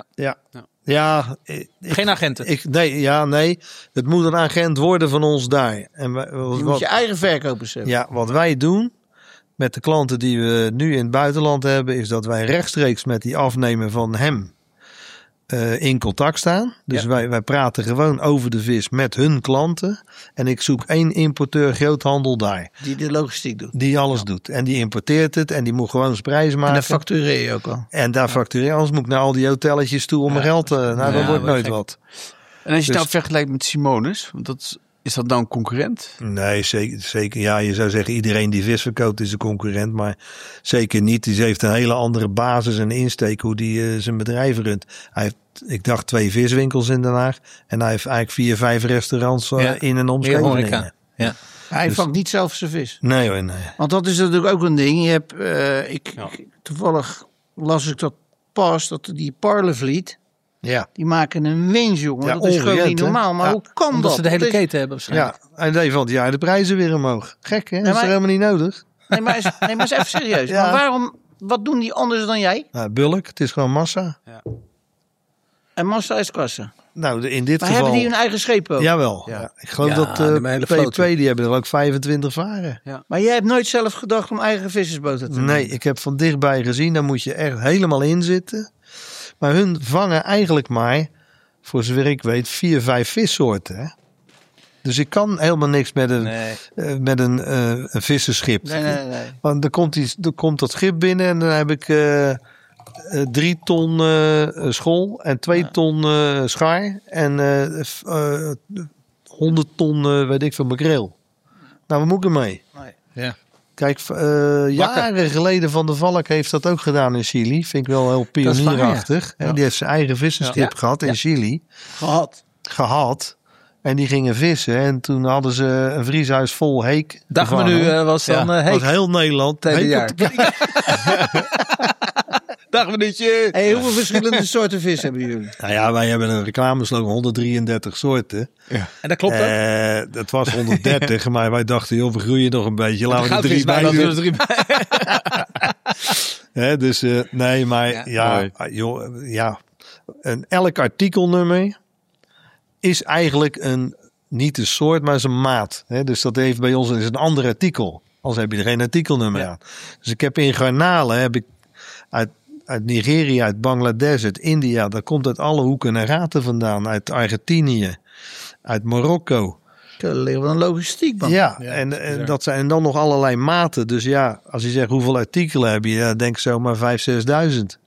Ja. Geen agenten. Nee. Het moet een agent worden van ons daar. En Je moet je eigen verkopers hebben. Ja, wat wij doen met de klanten die we nu in het buitenland hebben, is dat wij rechtstreeks met die afnemer van hem in contact staan. Dus wij praten gewoon over de vis met hun klanten. En ik zoek 1 importeur groothandel daar. Die de logistiek doet. Die alles doet. En die importeert het en die moet gewoon zijn prijs maken. En dan factureer je ook al. En daar factureer, anders moet ik naar al die hotelletjes toe om mijn geld te... Nou, dat wordt nooit wat. En als je Dus- nou vergelijkt met Simonus, want is dat nou een concurrent? Nee, zeker. Ja, je zou zeggen iedereen die vis verkoopt is een concurrent. Maar zeker niet. Die heeft een hele andere basis en insteek hoe die zijn bedrijf runt. Hij heeft, ik dacht 2 viswinkels in Den Haag. En hij heeft eigenlijk 4, 5 restaurants in en om Scheveningen. Ja. Hij vangt niet zelf zijn vis. Nee hoor, nee. Want dat is natuurlijk ook een ding. Je hebt, toevallig las ik dat pas, dat die Parlevliet, Ja. die maken een winst, jongen. Ja, dat is gewoon ongekend, niet hè? normaal. Maar Ja. hoe kan Omdat dat? ze de hele Dat is- keten hebben waarschijnlijk. Ja, en deed van het jaar de prijzen weer omhoog. Gek hè? Dat is maar- toch helemaal niet nodig? Nee, maar eens even serieus. Ja. Maar waarom, wat doen die anders dan jij? Nou, bulk, het is gewoon massa. En massa is kassa. Nou, in dit Maar geval... hebben die hun eigen schepen ook? Jawel. Ja. Ik geloof Ja, dat de hele vloot. P2, die hebben er ook 25 varen. Maar jij hebt nooit zelf gedacht om eigen vissersboten te Nee, nemen? ik heb van dichtbij gezien, daar moet je echt helemaal in zitten. Maar hun vangen eigenlijk maar, voor zover ik weet, 4, 5 vissoorten. Hè? Dus ik kan helemaal niks met een visserschip. Nee. Want dan komt dat schip binnen en dan heb ik 3 ton schol en 2 ton schaar en 100 ton weet ik veel makreel. Nou, wat moet ik ermee? Ja. Kijk, jaren geleden Van der Valk heeft dat ook gedaan in Chili. Vind ik wel heel is waar, pionierachtig. ja. En die heeft zijn eigen visserschip Ja. gehad in Chili. Gehad. En die gingen vissen. En toen hadden ze een vrieshuis vol heek. Dagmenu gevangen. was dan Dat heek was heel Nederland. het hele heek jaar. op de- Dagmenuutje. Hey, hoeveel verschillende soorten vis hebben jullie? Nou ja, wij hebben een reclameslogan 133 soorten. En dat klopt ook. Dat was 130, maar wij dachten, joh, we groeien nog een beetje. Laten we er 3 bij dat doen. er 3 bij. Hè, dus nee, maar ja. En elk artikelnummer is eigenlijk niet een soort, maar is een maat. Hè, dus dat heeft bij ons is een ander artikel. Anders heb je er geen artikelnummer aan. Dus ik heb in garnalen uit Nigeria, uit Bangladesh, uit India. Dat komt uit alle hoeken en gaten vandaan. Uit Argentinië, uit Marokko. Er ligt wel een logistiek, man. Ja, en dat zijn dan nog allerlei maten. Dus ja, als je zegt hoeveel artikelen heb je, ja, denk zo maar 5.000, 6.000.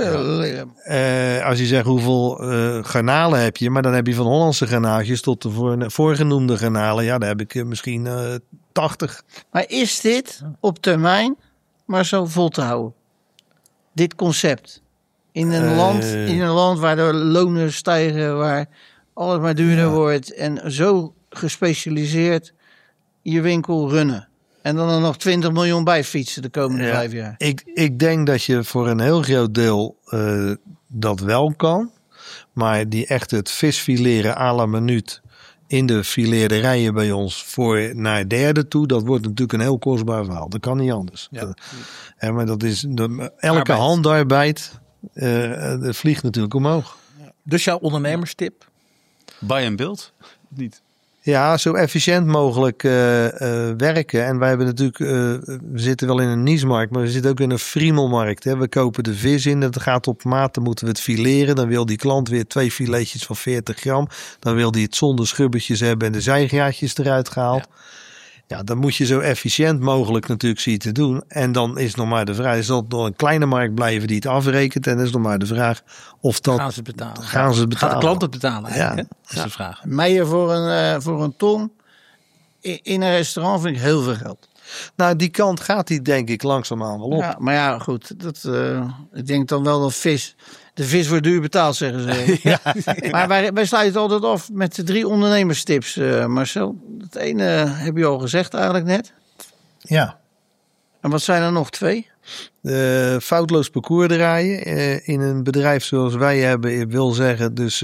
Als je zegt hoeveel garnalen heb je, maar dan heb je van Hollandse garnaaltjes tot de voorgenoemde garnalen. Ja, dan heb ik misschien 80. Maar is dit op termijn maar zo vol te houden? Dit concept. In een land waar de lonen stijgen, waar alles maar duurder wordt. En zo gespecialiseerd je winkel runnen. En dan er nog 20 miljoen bij fietsen de komende 5 jaar. Ik denk dat je voor een heel groot deel dat wel kan. Maar die echt het visfileren à la minuut in de fileerderijen bij ons voor naar derde toe, dat wordt natuurlijk een heel kostbaar verhaal. Dat kan niet anders. Ja. Maar dat is elke handarbeid dat vliegt natuurlijk omhoog. Dus jouw ondernemerstip? Buy and build? Niet. Ja, zo efficiënt mogelijk werken. En wij hebben natuurlijk, we zitten wel in een niche-markt, maar we zitten ook in een friemelmarkt. Hè. We kopen de vis in, dat gaat op maat, dan moeten we het fileren. Dan wil die klant weer 2 filetjes van 40 gram. Dan wil die het zonder schubbertjes hebben en de zijgaatjes eruit gehaald. Ja, dan moet je zo efficiënt mogelijk natuurlijk zien te doen. En dan is nog maar de vraag, is dat nog een kleine markt blijven die het afrekent? En dan is nog maar de vraag of dat... Gaan ze het betalen? Gaan ze het betalen? Gaat de klant het betalen eigenlijk? Ja. Hè? Dat is de vraag. Meijer voor een ton in een restaurant vind ik heel veel geld. Nou, die kant gaat die denk ik langzaamaan wel op. Ja, maar ja, goed. Ik denk dan wel dat de vis wordt duur betaald, zeggen ze. Maar wij sluiten altijd af met de 3 ondernemerstips, Marcel. Het ene heb je al gezegd eigenlijk net. Ja. En wat zijn er nog 2? Foutloos parcours draaien in een bedrijf zoals wij hebben. Ik wil zeggen, dus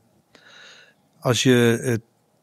als je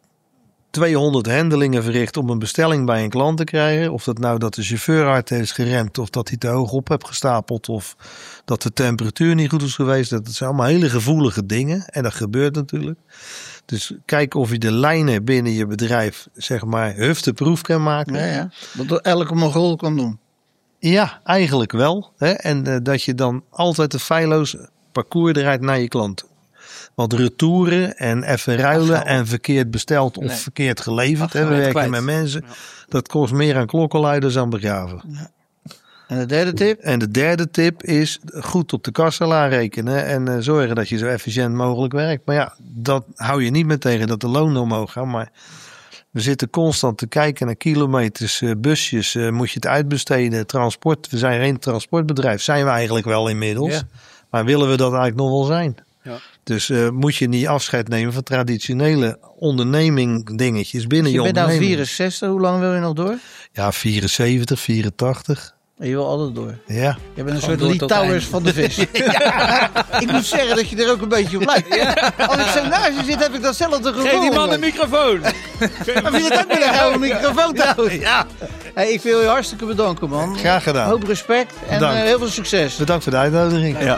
200 handelingen verricht om een bestelling bij een klant te krijgen. Of dat nou dat de chauffeur hard heeft geremd, of dat hij te hoog op heeft gestapeld, of dat de temperatuur niet goed is geweest. Dat zijn allemaal hele gevoelige dingen. En dat gebeurt natuurlijk. Dus kijk of je de lijnen binnen je bedrijf, zeg maar, hufteproef kan maken. Ja. Dat elke Mongool kan doen. Ja, eigenlijk wel. Hè? En dat je dan altijd een feilloos parcours draait naar je klant toe. Want retouren en even ruilen en verkeerd besteld of verkeerd geleverd. We werken kwijt. met mensen. Dat kost meer aan klokkenluiders dan begraven. En de derde tip? En de derde tip is goed op de kassa rekenen. En zorgen dat je zo efficiënt mogelijk werkt. Maar ja, dat hou je niet meer tegen dat de lonen omhoog gaan. Maar we zitten constant te kijken naar kilometers, busjes. Moet je het uitbesteden? Transport. We zijn geen transportbedrijf. Zijn we eigenlijk wel inmiddels. Ja. Maar willen we dat eigenlijk nog wel zijn? Ja. Dus moet je niet afscheid nemen van traditionele onderneming dingetjes binnen Je je bent nou onderneming. 64, hoe lang wil je nog door? Ja, 74, 84. Je wil altijd door. Ja. Je bent een Gewoon soort door Lee tot Towers eind. van de vis. Ik moet zeggen dat je er ook een beetje op lijkt. Als ik zo naast je zit, heb ik datzelfde gevoel. Geef die man een microfoon. Maar vind je het ook weer een oude microfoon trouwens? Ja. Hey, ik wil je hartstikke bedanken, man. Graag gedaan. Hoop respect en Bedankt. heel veel succes. Bedankt voor de uitnodiging. Ja.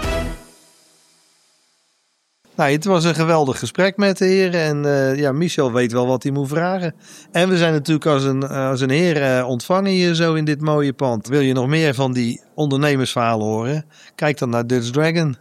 Nou, het was een geweldig gesprek met de heren. En Michel weet wel wat hij moet vragen. En we zijn natuurlijk als een heer ontvangen hier zo in dit mooie pand. Wil je nog meer van die ondernemersverhalen horen? Kijk dan naar Dutch Dragon.